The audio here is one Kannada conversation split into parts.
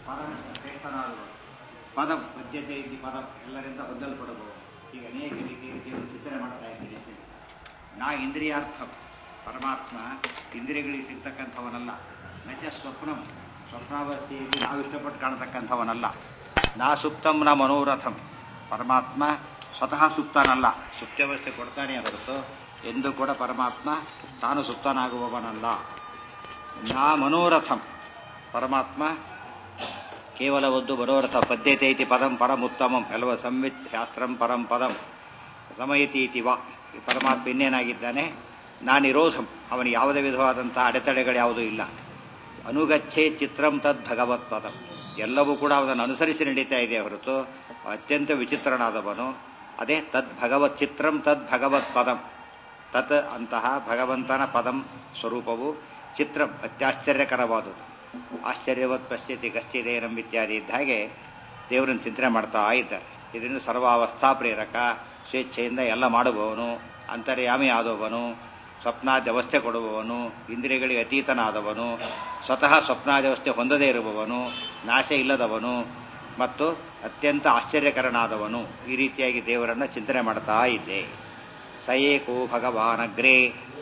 ಪರಮ ಶ್ರೇಷ್ಠನಾದವರು. ಪದಂ ಪದ್ಯತೆ ಇತಿ ಪದಂ ಎಲ್ಲರಿಂದ ಹೊಂದಲ್ಪಡಬಹುದು. ಈಗ ಅನೇಕ ರೀತಿಯಲ್ಲಿ ದೇವರು ಚಿಂತನೆ ಮಾಡ್ತಾ ಇದ್ದೀರಿ ಅಂತ ಹೇಳ್ತಾರೆ. ನಾ ಇಂದ್ರಿಯಾರ್ಥಂ, ಪರಮಾತ್ಮ ಇಂದ್ರಿಯಗಳಿಗೆ ಸಿಗ್ತಕ್ಕಂಥವನಲ್ಲ. ನಚ ಸ್ವಪ್ನಂ, ಸ್ವಪ್ನಾವಸ್ಥೆಯಲ್ಲಿ ನಾವು ಇಷ್ಟಪಟ್ಟು ಕಾಣತಕ್ಕಂಥವನಲ್ಲ. ನಾ ಸುಪ್ತಂ ನ ಮನೋರಥಂ, ಪರಮಾತ್ಮ ಸ್ವತಃ ಸುಪ್ತನಲ್ಲ, ಸುಪ್ತಾವಸ್ಥೆ ಕೊಡ್ತಾನೆ ಹೊರತು ಎಂದು ಕೂಡ ಪರಮಾತ್ಮ ತಾನು ಸುಪ್ತನಾಗುವವನಲ್ಲ. ನಾ ಮನೋರಥಂ, ಪರಮಾತ್ಮ ಕೇವಲ ಒಂದು ಮನೋರಥ. ಪದ್ಯತೆ ಇತಿ ಪದಂ ಪರಮುತ್ತಮಂ, ಎಲ್ಲವ ಸಂವಿತ್ ಶಾಸ್ತ್ರಂ ಪರಂ ಪದಂ ಸಮಯತಿ ಇತಿ ವಾ. ಈ ಪರಮಾತ್ಮ ಇನ್ನೇನಾಗಿದ್ದಾನೆ? ನಾ ನಿರೋಧಂ, ಅವನಿಗೆ ಯಾವುದೇ ವಿಧವಾದಂಥ ಅಡೆತಡೆಗಳು ಯಾವುದೂ ಇಲ್ಲ. ಅನುಗಚ್ಛೆ ಚಿತ್ರಂ ತದ್ ಭಗವತ್ ಪದಂ, ಎಲ್ಲವೂ ಕೂಡ ಅವನನ್ನು ಅನುಸರಿಸಿ ನಡೀತಾ ಇದೆ ಹೊರತು ಅತ್ಯಂತ ವಿಚಿತ್ರನಾದವನು. ಅದೇ ತದ್ ಭಗವತ್ ಚಿತ್ರಂ ತದ್ ಭಗವತ್ ಪದಂ, ತತ್ ಅಂತಹ ಭಗವಂತನ ಪದಂ ಸ್ವರೂಪವು ಚಿತ್ರಂ ಅತ್ಯಾಶ್ಚರ್ಯಕರವಾದುದು. ಆಶ್ಚರ್ಯವತ್ ಪಶ್ಯತಿ ಕಶ್ಚಿದೇನಂ ಇತ್ಯಾದಿ ಇದ್ದ ಹಾಗೆ ದೇವರನ್ನು ಚಿಂತನೆ ಮಾಡ್ತಾ ಇದ್ದಾರೆ. ಇದರಿಂದ ಸರ್ವಾವಸ್ಥಾ ಪ್ರೇರಕ, ಸ್ವೇಚ್ಛೆಯಿಂದ ಎಲ್ಲ ಮಾಡುವವನು, ಅಂತರ್ಯಾಮಿ ಆದವನು, ಸ್ವಪ್ನಾದ್ಯವಸ್ಥೆ ಕೊಡುವವನು, ಇಂದ್ರಿಯಗಳಿಗೆ ಅತೀತನಾದವನು, ಸ್ವತಃ ಸ್ವಪ್ನಾದ್ಯವಸ್ಥೆ ಹೊಂದದೇ ಇರುವವನು, ನಾಶ ಇಲ್ಲದವನು ಮತ್ತು ಅತ್ಯಂತ ಆಶ್ಚರ್ಯಕರನಾದವನು. ಈ ರೀತಿಯಾಗಿ ದೇವರನ್ನು ಚಿಂತನೆ ಮಾಡ್ತಾ ಇದ್ದೆ. ಸ ಏಕೋ ಭಗವಾನಗ್ರೇ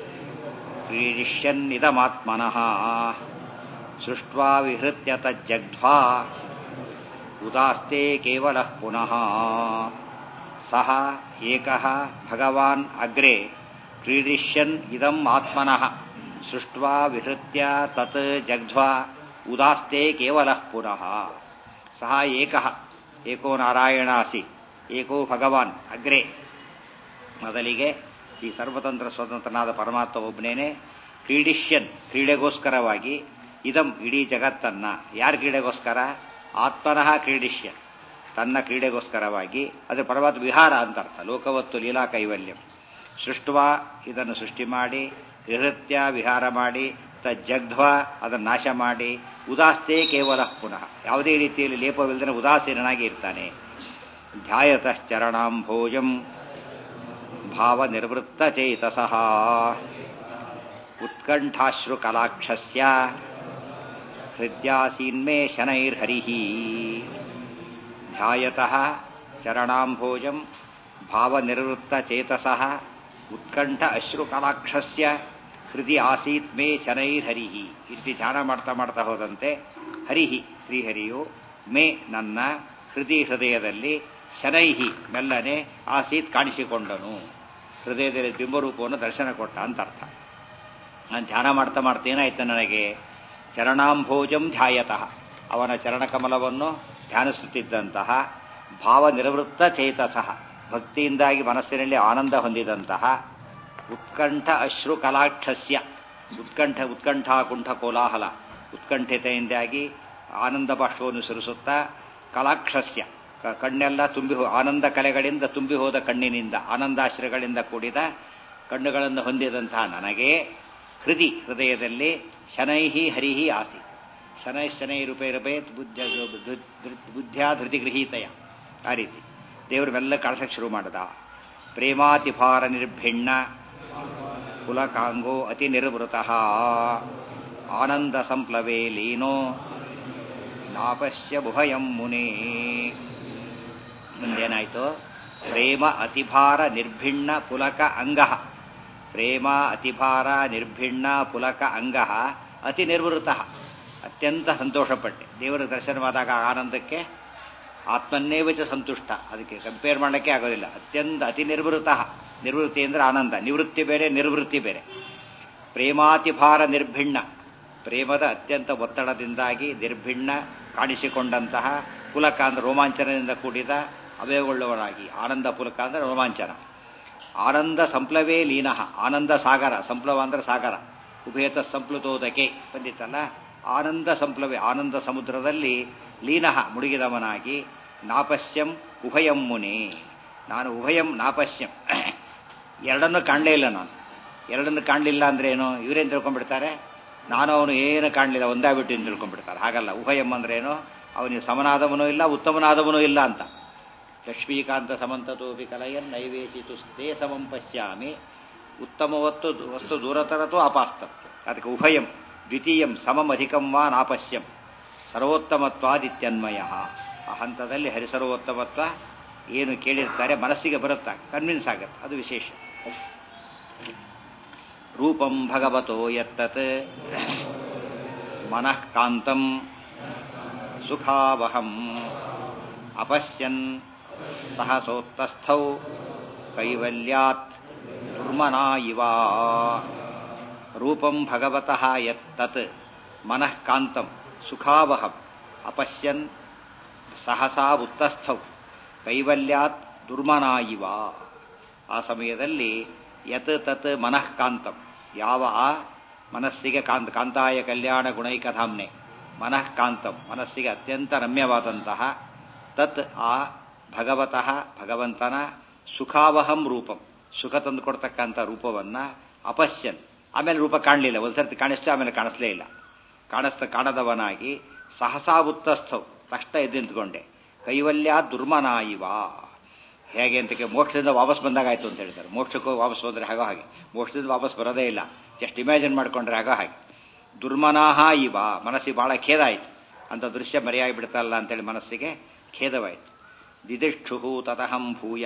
ಕ್ರೀಡಿಷ್ಯನ್ನಿದಮಾತ್ಮನಃ ಸೃಷ್ಟ್ವಾ ವಿಹೃತ್ಯ ತಜ್ಜಗ್ಧ್ವಾ ಉದಾಸ್ತೆ ಕೇವಲಃ ಪುನಃ. ಸಹ ಏಕಃ ಭಗವಾನ್ ಅಗ್ರೆ ಕ್ರೀಡಿಷ್ಯನ್ ಇದಂ ಆತ್ಮನಃ ಸೃಷ್ಟ್ವಾ ವಿಹೃತ್ಯ ತತ್ ಜಗ್ಧ್ವಾ ಉದಾಸ್ತೆ ಕೇವಲಃ ಪುನಃ. ಸಹ ಏಕಃ, ಏಕೋ ನಾರಾಯಣಾಸಿ, ಏಕೋ ಭಗವಾನ್ ಅಗ್ರೆ, ಮೊದಲಿಗೆ ಈ ಸರ್ವತಂತ್ರ ಸ್ವತಂತ್ರನಾದ ಪರಮಾತ್ಮ ಒಬ್ಬನೇನೆ. ಕ್ರೀಡಿಷ್ಯನ್, ಕ್ರೀಡೆಗೋಸ್ಕರವಾಗಿ, ಇದಂ ಇಡೀ ಜಗತ್ತನ್ನ, ಯಾರ ಕ್ರೀಡೆಗೋಸ್ಕರ? ಆತ್ಮನಃ ಕ್ರೀಡಿಷ್ಯನ್, ತನ್ನ ಕ್ರೀಡೆಗೋಸ್ಕರವಾಗಿ. ಅದು ಪರಮಾತ್ಮ ವಿಹಾರ ಅಂತ ಅರ್ಥ. ಲೋಕವತ್ತು ಲೀಲಾ ಕೈವಲ್ಯಂ. ಸೃಷ್ಟ್ವಾ, ಇದನ್ನು ಸೃಷ್ಟಿ ಮಾಡಿ, ವಿಹೃತ್ಯ ವಿಹಾರ ಮಾಡಿ, ತಜ್ಜಗ್ಧ್ವ ಅದನ್ನು ನಾಶ ಮಾಡಿ, ಉದಾಸ್ತೆ ಕೇವಲ ಪುನಃ ಯಾವುದೇ ರೀತಿಯಲ್ಲಿ ಲೇಪವಿಲ್ಲದೆ ಉದಾಸೀನನಾಗಿ ಇರ್ತಾನೆ. ಧ್ಯಾಯತಶ್ಚರಣಾಂಭೋಜಂ ಭಾವ ನಿರ್ವೃತ್ತ ಚೇತಸಃ ಉತ್ಕಂಠಾಶ್ರು ಕಲಾಕ್ಷಸ್ಯ ಹೃದ್ಯಾಸೀನ್ಮೇ ಶನೈರ್ಹರಿಃ. ಧ್ಯಾಯತಃ ಚರಣಾಂಭೋಜಂ ಭಾವ ನಿರ್ವೃತ್ತ ಚೇತಸಃ ಉತ್ಕಂಠ ಅಶ್ರು ಕಲಾಕ್ಷಸ್ಯ ಹೃದಯ ಆಸೀತ್ ಮೇ ಶನೈರ್ಹರಿಃ. ಈ ರೀತಿ ಧ್ಯಾನ ಮಾಡ್ತಾ ಮಾಡ್ತಾ ಹೋದಂತೆ ಹರಿಹಿ, ಶ್ರೀಹರಿಯು, ಮೇ ನನ್ನ, ಹೃದಯದಲ್ಲಿ, ಶನೈಹಿ ಮೆಲ್ಲನೆ, ಆಸೀತ್ ಕಾಣಿಸಿಕೊಂಡನು. ಹೃದಯದಲ್ಲಿ ಬಿಂಬರೂಪವನ್ನು ದರ್ಶನ ಕೊಟ್ಟ ಅಂತ ಅರ್ಥ. ನಾನು ಧ್ಯಾನ ಮಾಡ್ತಾ ಮಾಡ್ತಾ ಏನಾಯ್ತು ನನಗೆ? ಚರಣಾಂಭೋಜಂ ಧ್ಯಾಯತಃ, ಅವನ ಚರಣಕಮಲವನ್ನು ಧ್ಯಾನಿಸುತ್ತಿದ್ದಂತಹ, ಭಾವ ನಿರ್ವೃತ್ತ ಚೇತಸಃ ಭಕ್ತಿಯಿಂದಾಗಿ ಮನಸ್ಸಿನಲ್ಲಿ ಆನಂದ ಹೊಂದಿದಂತಹ, ಉತ್ಕಂಠ ಅಶ್ರು ಕಲಾಕ್ಷಸ್ಯ, ಉತ್ಕಂಠ ಕುಂಠ ಕೋಲಾಹಲ, ಉತ್ಕಂಠತೆಯಿಂದಾಗಿ ಆನಂದ ಬಾಷ್ಪವನ್ನು ಸುರಿಸುತ್ತಾ, ಕಲಾಕ್ಷಸ್ಯ ಕಣ್ಣೆಲ್ಲ ತುಂಬಿ ಆನಂದ ಕಲೆಗಳಿಂದ ತುಂಬಿ ಹೋದ ಕಣ್ಣಿನಿಂದ, ಆನಂದಾಶ್ರಗಳಿಂದ ಕೂಡಿದ ಕಣ್ಣುಗಳನ್ನು ಹೊಂದಿದಂತಹ ನನಗೆ, ಹೃದಯದಲ್ಲಿ ಶನೈಹಿ ಹರಿಹಿ ಆಸಿ, ಶನೈ ರೂಪೇ ಬುದ್ಧ್ಯಾ ಧೃತಿ ಗೃಹೀತಯ. ಆ ರೀತಿ ದೇವರು ಮೆಲ್ಲ ಕಾಣಿಸಕ್ಕೆ ಶುರು ಮಾಡಿದ. ಪ್ರೇಮಾತಿಭಾರ ನಿರ್ಭಿಣ್ಣ ಕುಲಕಾಂಗೋ ಅತಿ ನಿರ್ವೃತಃ ಆನಂದ ಸಂಪ್ಲವೇ ಲೀನೋ ನಾಪಶ್ಯ ಭುಭಯಂ ಮುನೇ. ಮುಂದೇನಾಯ್ತು? ಪ್ರೇಮ ಅತಿಭಾರ ನಿರ್ಭಿಣ್ಣ ಪುಲಕ ಅಂಗಃ, ಪ್ರೇಮ ಅತಿಭಾರ ನಿರ್ಭಿಣ್ಣ ಪುಲಕ ಅಂಗಃ ಅತಿ ನಿರ್ವೃತಃ, ಅತ್ಯಂತ ಸಂತೋಷಪಟ್ಟೆ. ದೇವರ ದರ್ಶನವಾದಾಗ ಆನಂದಕ್ಕೆ ಆತ್ಮನ್ನೇವಚ ಸಂತುಷ್ಟ, ಅದಕ್ಕೆ ಕಂಪೇರ್ ಮಾಡಲಿಕ್ಕೆ ಆಗೋದಿಲ್ಲ. ಅತ್ಯಂತ ಅತಿ ನಿರ್ವೃತಃ, ನಿರ್ವೃತ್ತಿ ಅಂದರೆ ಆನಂದ, ನಿವೃತ್ತಿ ಬೇರೆ ನಿರ್ವೃತ್ತಿ ಬೇರೆ. ಪ್ರೇಮಾತಿಭಾರ ನಿರ್ಭಿಣ್ಣ, ಪ್ರೇಮದ ಅತ್ಯಂತ ಒತ್ತಡದಿಂದಾಗಿ ನಿರ್ಭಿಣ್ಣ ಕಾಣಿಸಿಕೊಂಡಂತಹ, ಪುಲಕ ಅಂದರೆ ರೋಮಾಂಚನದಿಂದ ಕೂಡಿದ ಅವಯವಗೊಳ್ಳುವನಾಗಿ, ಆನಂದ ಪುಲಕ ಅಂದರೆ ರೋಮಾಂಚನ. ಆನಂದ ಸಂಪ್ಲವೇ ಲೀನಃ, ಆನಂದ ಸಾಗರ, ಸಂಪ್ಲವ ಅಂದರೆ ಸಾಗರ, ಉಭಯತ ಸಂಪ್ಲುತೋದಕೆ ಬಂದಿತ್ತಲ್ಲ. ಆನಂದ ಸಂಪ್ಲವೇ, ಆನಂದ ಸಮುದ್ರದಲ್ಲಿ ಲೀನಃ ಮುಳುಗಿದವನಾಗಿ, ನಾಪಶ್ಯಂ ಉಭಯಂ ಮುನಿ, ನಾನು ಉಭಯಂ ನಾಪಶ್ಯಂ, ಎರಡನ್ನು ಕಾಣಲೇ ಇಲ್ಲ ನಾನು. ಎರಡನ್ನು ಕಾಣಲಿಲ್ಲ ಅಂದ್ರೆ ಏನು? ಇವರೇನು ತಿಳ್ಕೊಂಡ್ಬಿಡ್ತಾರೆ, ನಾನು ಅವನು ಏನು ಕಾಣಲಿಲ್ಲ ಒಂದಾಗ್ಬಿಟ್ಟು ಏನು ತಿಳ್ಕೊಂಡ್ಬಿಡ್ತಾರೆ. ಹಾಗಲ್ಲ. ಉಭಯಂ ಅಂದ್ರೆ ಏನು? ಅವನಿಗೆ ಸಮನಾದವನೂ ಇಲ್ಲ, ಉತ್ತಮನಾದವನೂ ಇಲ್ಲ ಅಂತ. ಲಕ್ಷ್ಮೀಕಾಂತ ಸಮಂತತೋಪಿ ಕಲಯನ್ ನೈವೇಶಿತು ತೇ ಸಮಂ ಪಶ್ಯಾಮಿ ಉತ್ತಮ ವಸ್ತು ದೂರತರತೋ ಅಪಾಸ್ತಂ. ಅದಕ್ಕೆ ಉಭಯಂ ದ್ವಿತೀಯಂ ಸಮಂ ಅಧಿಕಂ ವಾ ನಾಪಶ್ಯಂ. ಸರ್ವೋತ್ತಮತ್ವಾದಿತ್ಯನ್ಮಯ. ಆ ಹಂತದಲ್ಲಿ ಹರಿಸರ್ವೋತ್ತಮತ್ವ ಏನು ಕೇಳಿರ್ತಾರೆ ಮನಸ್ಸಿಗೆ ಬರುತ್ತಾ, ಕನ್ವಿನ್ಸ್ ಆಗತ್ತೆ, ಅದು ವಿಶೇಷ. ರೂಪಂ ಭಗವತೋ ಯತ್ತತ್ ಮನಃ ಕಾಂತಂ ಸುಖಾವಹಂ ಅಪಶ್ಯನ್ ಸಹಸೋತ್ತಸ್ಥೌ ಕೈವಲ್ಯಾತ್ ದುರ್ಮನಾ ಇವ. ರೂಪಂ ಭಗವತಃ ಯತ್ತತ್ ಮನಃ ಕಾಂತಂ ಸುಖಾವಹಂ ಅಪಶ್ಯನ್ ಸಹಸಾ ಉತ್ತಸ್ಥೌ ಕೈವಲ್ಯಾತ್ ದುರ್ಮನಾ ಇವ. ಆ ಸಮಯದಲ್ಲಿ ಯತ್ ತತ್ ಮನಃ ಕಾಂತಂ, ಯಾವ ಆ ಮನಸ್ಸಿಗೆ ಕಾಂತಾಯ ಕಲ್ಯಾಣ ಗುಣೈಕಧಾಮ್ನೆ ಮನಃ ಕಾಂತಂ, ಮನಸ್ಸಿಗೆ ಅತ್ಯಂತ ರಮ್ಯವಾದಂತಹ ತತ್ ಆ ಭಗವತಃ ಭಗವಂತನ ಸುಖಾವಹಂ ರೂಪಂ, ಸುಖ ತಂದುಕೊಡ್ತಕ್ಕಂಥ ರೂಪವನ್ನ ಅಪಶ್ಯನ್, ಆಮೇಲೆ ರೂಪ ಕಾಣಲಿಲ್ಲ, ಒಂದ್ಸರ್ತಿ ಕಾಣಿಸ್ತು ಆಮೇಲೆ ಕಾಣಿಸ್ಲೇ ಇಲ್ಲ, ಕಾಣದವನಾಗಿ ಸಹಸಾ ಉತ್ತಸ್ಥೌ, ತಕ್ಷಣ ಎದ್ದು ನಿಂತ್ಕೊಂಡೆ, ಕೈವಲ್ಯ ದುರ್ಮನಾಯಿವ. ಹೇಗೆ ಅಂತ ಮೋಕ್ಷದಿಂದ ವಾಪಸ್ ಬಂದಾಗಾಯ್ತು ಅಂತ ಹೇಳ್ತಾರೆ. ಮೋಕ್ಷಕ್ಕೂ ವಾಪಸ್ ಬಂದರೆ ಹಾಗೋ ಹಾಗೆ, ಮೋಕ್ಷದಿಂದ ವಾಪಸ್ ಬರೋದೇ ಇಲ್ಲ, ಜಸ್ಟ್ ಇಮ್ಯಾಜಿನ್ ಮಾಡ್ಕೊಂಡ್ರೆ ಹಾಗೋ ಹಾಗೆ. ದುರ್ಮನಾಹ ಇವ, ಮನಸ್ಸಿಗೆ ಬಹಳ ಖೇದ ಆಯಿತು, ಅಂತ ದೃಶ್ಯ ಮರೆಯಾಗಿ ಬಿಡ್ತಲ್ಲ ಅಂತೇಳಿ ಮನಸ್ಸಿಗೆ ಖೇದವಾಯಿತು. ದಿದಿಕ್ಷು ತತಹಂ ಭೂಯ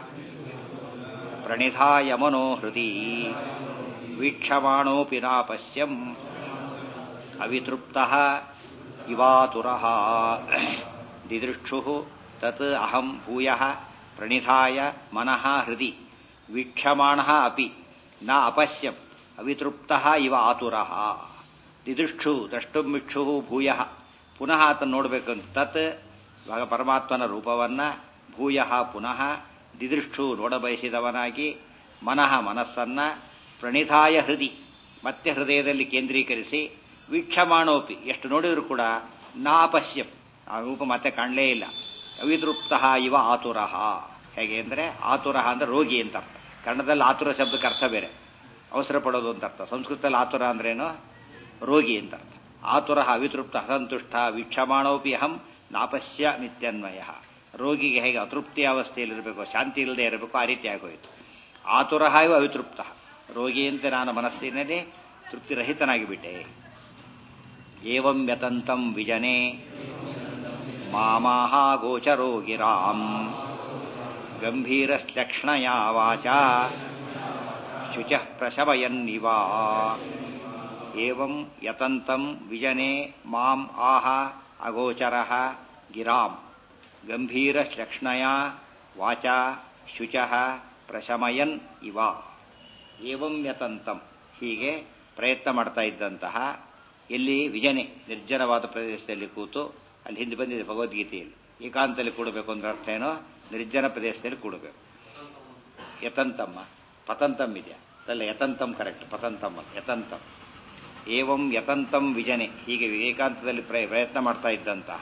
ಪ್ರಣಿಧಾಯ ಮನೋಹೃದಿ ವೀಕ್ಷಮಾಣೋಪಿ ನಾಪಶ್ಯಂ ಅವಿತೃಪ್ತಃ ಇವಾತುರಃ. ದಿದೃಕ್ಷು ತತ್ ಅಹಂ ಭೂಯಃ ಪ್ರಣಿಧಾಯ ಮನಃ ಹೃದಿ ವೀಕ್ಷಮಾಣಃ ಅಪಿ ನ ಅಪಶ್ಯಂ ಅವಿತೃಪ್ತಃ ಇವ ಆತುರಃ. ದಿದೃಕ್ಷು ದ್ರಷ್ಟುಮಿಕ್ಷು ಭೂಯಃ, ಪುನಃ ಆತನ್ನು ನೋಡಬೇಕು ಅಂತ, ತತ್ ಪರಮಾತ್ಮನ ರೂಪವನ್ನ ಭೂಯಃ ಪುನಃ ದಿದೃಕ್ಷು ನೋಡಬಯಸಿದವನಾಗಿ ಮನಃ ಮನಸ್ಸನ್ನ ಪ್ರಣಿಧಾಯ ಹೃದಿ ಮತ್ತೆ ಹೃದಯದಲ್ಲಿ ಕೇಂದ್ರೀಕರಿಸಿ ವೀಕ್ಷಮಾಣೋಪಿ ಎಷ್ಟು ನೋಡಿದ್ರು ಕೂಡ ನಾಪಶ್ಯಂ ಆ ರೂಪ ಮತ್ತೆ ಕಾಣಲೇ ಇಲ್ಲ. ಅವಿತೃಪ್ತಃ ಇವ ಆತುರಃ. ಹೇಗೆ ಅಂದರೆ ಆತುರಃ ಅಂದ್ರೆ ರೋಗಿ ಅಂತ ಅರ್ಥ. ಕನ್ನಡದಲ್ಲಿ ಆತುರ ಶಬ್ದಕ್ಕೆ ಅರ್ಥ ಬೇರೆ, ಅವಸರ ಪಡೋದು ಅಂತ ಅರ್ಥ. ಸಂಸ್ಕೃತದಲ್ಲಿ ಆತುರ ಅಂದ್ರೇನು? ರೋಗಿ ಅಂತ ಅರ್ಥ. ಆತುರಃ ಅವಿತೃಪ್ತ ಅಸಂತುಷ್ಟ ವೀಕ್ಷಮಾಣೋಪಿ ಅಹಂ ನಾಪಶ್ಯ ಮಿತ್ಯನ್ವಯ. ರೋಗಿಗೆ ಹೇಗೆ ಅತೃಪ್ತಿ ಅವಸ್ಥೆಯಲ್ಲಿರಬೇಕು, ಶಾಂತಿ ಇಲ್ಲದೆ ಇರಬೇಕು, ಆ ರೀತಿ ಆಗೋಯಿತು. ಆತುರಃ ಇವ ಅವಿತೃಪ್ತ, ರೋಗಿಯಂತೆ ನಾನು ಮನಸ್ಸಿನಲ್ಲಿ ತೃಪ್ತಿರಹಿತನಾಗಿ ಬಿಟ್ಟೆ. ಏವಂ ಯತಂತಂ ವಿಜನೆ ಮಾಮಾಹ ಗೋಚರೋ ಗಿರಾಂ ಗಂಭೀರಶ್ಲಕ್ಷ್ಣಯ ವಾಚಾ ಶುಚಃ ಪ್ರಶಮಯನ್ನಿವ. ಏವಂ ಯತಂತಂ ವಿಜನೆ ಮಾಂ ಆಹ ಅಗೋಚರಃ ಗಿರಾಂ ಗಂಭೀರಶ್ಲಕ್ಷ್ಣಯ ವಾಚಾ ಶುಚಃ ಪ್ರಶಮಯನ್ ಇವ. ಏವಂ ಯತಂತಂ, ಹೀಗೆ ಪ್ರಯತ್ನ ಮಾಡ್ತಾ ಇದ್ದಂತಹ, ಎಲ್ಲಿ ವಿಜನೆ ನಿರ್ಜನವಾದ ಪ್ರದೇಶದಲ್ಲಿ ಕೂತು, ಅಲ್ಲಿ ಹಿಂದೆ ಬಂದಿದೆ ಭಗವದ್ಗೀತೆಯಲ್ಲಿ, ಏಕಾಂತದಲ್ಲಿ ಕೂಡಬೇಕು ಅಂದ್ರೆ ಅರ್ಥ ಏನೋ ನಿರ್ಜನ ಪ್ರದೇಶದಲ್ಲಿ ಕೂಡಬೇಕು. ಯತಂತಮ್ಮ ಪತಂತಂ ಇದೆಯಾ ಅಲ್ಲ, ಯತಂತಂ ಕರೆಕ್ಟ್, ಪತಂತಮ್ಮ ಯತಂತಂ. ಏವಂ ಯತಂತಂ ವಿಜನೆ, ಹೀಗೆ ಏಕಾಂತದಲ್ಲಿ ಪ್ರಯತ್ನ ಮಾಡ್ತಾ ಇದ್ದಂತಹ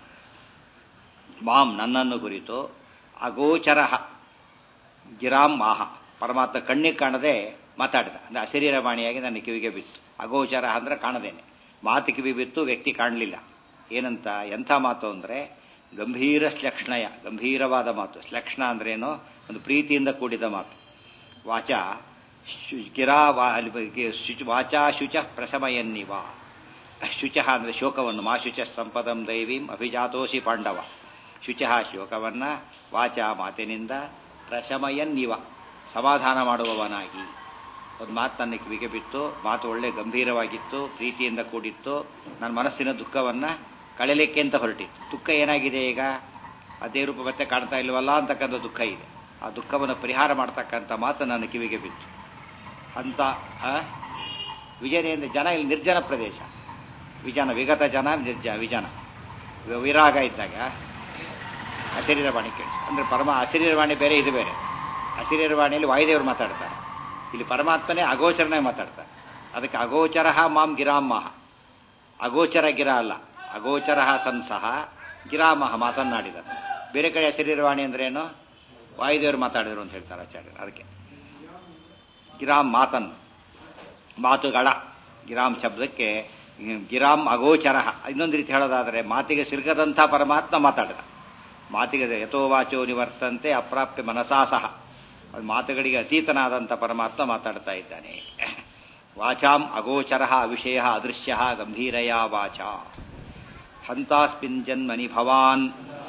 ಮಾಂ ನನ್ನನ್ನು ಕುರಿತು ಅಗೋಚರ ಗಿರಾಂ ಆಹ, ಪರಮಾತ್ಮ ಕಣ್ಣಿಗೆ ಕಾಣದೆ ಮಾತಾಡಿದ, ಅಂದ್ರೆ ಅಶರೀರವಾಣಿಯಾಗಿ ನನ್ನ ಕಿವಿಗೆ ಬಿತ್ತು. ಅಗೋಚರ ಅಂದ್ರೆ ಕಾಣದೇನೆ, ಮಾತು ಕಿವಿ ಬಿತ್ತು, ವ್ಯಕ್ತಿ ಕಾಣಲಿಲ್ಲ. ಏನಂತ, ಎಂಥ ಮಾತು ಅಂದರೆ ಗಂಭೀರ ಶ್ಲಕ್ಷ್ಣಯ, ಗಂಭೀರವಾದ ಮಾತು. ಶ್ಲಕ್ಷ್ಣ ಅಂದ್ರೇನೋ ಒಂದು ಪ್ರೀತಿಯಿಂದ ಕೂಡಿದ ಮಾತು. ವಾಚಾ ಗಿರಾ ವಾಚಾ ಶುಚ ಪ್ರಶಮಯನ್ನಿವ. ಶುಚ ಅಂದ್ರೆ ಶೋಕವನ್ನು, ಮಾ ಶುಚ ಸಂಪದಂ ದೈವೀಂ ಅಭಿಜಾತೋಷಿ ಪಾಂಡವ. ಶುಚ ಶೋಕವನ್ನ ವಾಚಾ ಮಾತಿನಿಂದ ಪ್ರಶಮಯನ್ನಿವ ಸಮಾಧಾನ ಮಾಡುವವನಾಗಿ. ಒಂದು ಮಾತು ನನ್ನ ಕಿವಿಗೆ ಬಿತ್ತು, ಮಾತು ಒಳ್ಳೆ ಗಂಭೀರವಾಗಿತ್ತು, ಪ್ರೀತಿಯಿಂದ ಕೂಡಿತ್ತು, ನನ್ನ ಮನಸ್ಸಿನ ದುಃಖವನ್ನ ಕಳೆಯಲಿಕ್ಕೆ ಅಂತ ಹೊರಟಿತ್ತು. ದುಃಖ ಏನಾಗಿದೆ ಈಗ, ಅದೇ ರೂಪ ಮತ್ತೆ ಕಾಣ್ತಾ ಇಲ್ವಲ್ಲ ಅಂತಕ್ಕಂಥ ದುಃಖ ಇದೆ. ಆ ದುಃಖವನ್ನು ಪರಿಹಾರ ಮಾಡ್ತಕ್ಕಂಥ ಮಾತು ನನ್ನ ಕಿವಿಗೆ ಬಿತ್ತು ಅಂತ. ವಿಜಯನೆಯಿಂದ ಜನ, ಇಲ್ಲಿ ನಿರ್ಜನ ಪ್ರದೇಶ, ವಿಜನ ವಿಗತ ಜನ, ವಿಜನ ವಿರಾಗ ಇದ್ದಾಗ ಅಶರೀರವಾಣಿ ಕೇಳಿ ಅಂದ್ರೆ ಪರಮ ಅಶರೀರವಾಣಿ ಬೇರೆ, ಇದು ಬೇರೆ. ಅಶರೀರವಾಣಿಯಲ್ಲಿ ವಾಯುದೇವರು ಮಾತಾಡ್ತಾರೆ, ಇಲ್ಲಿ ಪರಮಾತ್ಮನೇ ಅಗೋಚರನೇ ಮಾತಾಡ್ತಾರೆ. ಅದಕ್ಕೆ ಅಗೋಚರ ಮಾಂ ಗಿರಾಮಹ, ಅಗೋಚರ ಗಿರ ಅಲ್ಲ, ಅಗೋಚರ ಸಂಸಹ ಗಿರಾಮಹ ಮಾತನ್ನಾಡಿದರು. ಬೇರೆ ಕಡೆ ಅಶರೀರವಾಣಿ ಅಂದ್ರೇನು, ವಾಯುದೇವರು ಮಾತಾಡಿದರು ಅಂತ ಹೇಳ್ತಾರೆ ಆಚಾರ್ಯರು. ಅದಕ್ಕೆ ಗಿರಾಮ್ ಮಾತನ್, ಮಾತುಗಳ ಗಿರಾಮ್ ಶಬ್ದಕ್ಕೆ ಗಿರಾಮ್ ಅಗೋಚರ. ಇನ್ನೊಂದು ರೀತಿ ಹೇಳೋದಾದರೆ ಮಾತಿಗೆ ಸಿಲುಕದಂಥ ಪರಮಾತ್ಮ ಮಾತಾಡಿದ. ಮಾತಿಗೆ ಯಥೋವಾಚೋ ನಿವರ್ತಂತೆ ಅಪ್ರಾಪ್ಯ ಮನಸಾ ಸಹ, ಮಾತುಗಳಿಗೆ ಅತೀತನಾದಂಥ ಪರಮಾತ್ಮ ಮಾತಾಡ್ತಾ ಇದ್ದಾನೆ. ವಾಚಾಂ ಅಗೋಚರ ವಿಷಯ ಅದೃಶ್ಯ ಗಂಭೀರಯ ವಾಚ. ಹಂತಾಸ್ಮಿನ್ ಜನ್ಮನಿ ಭವಾನ್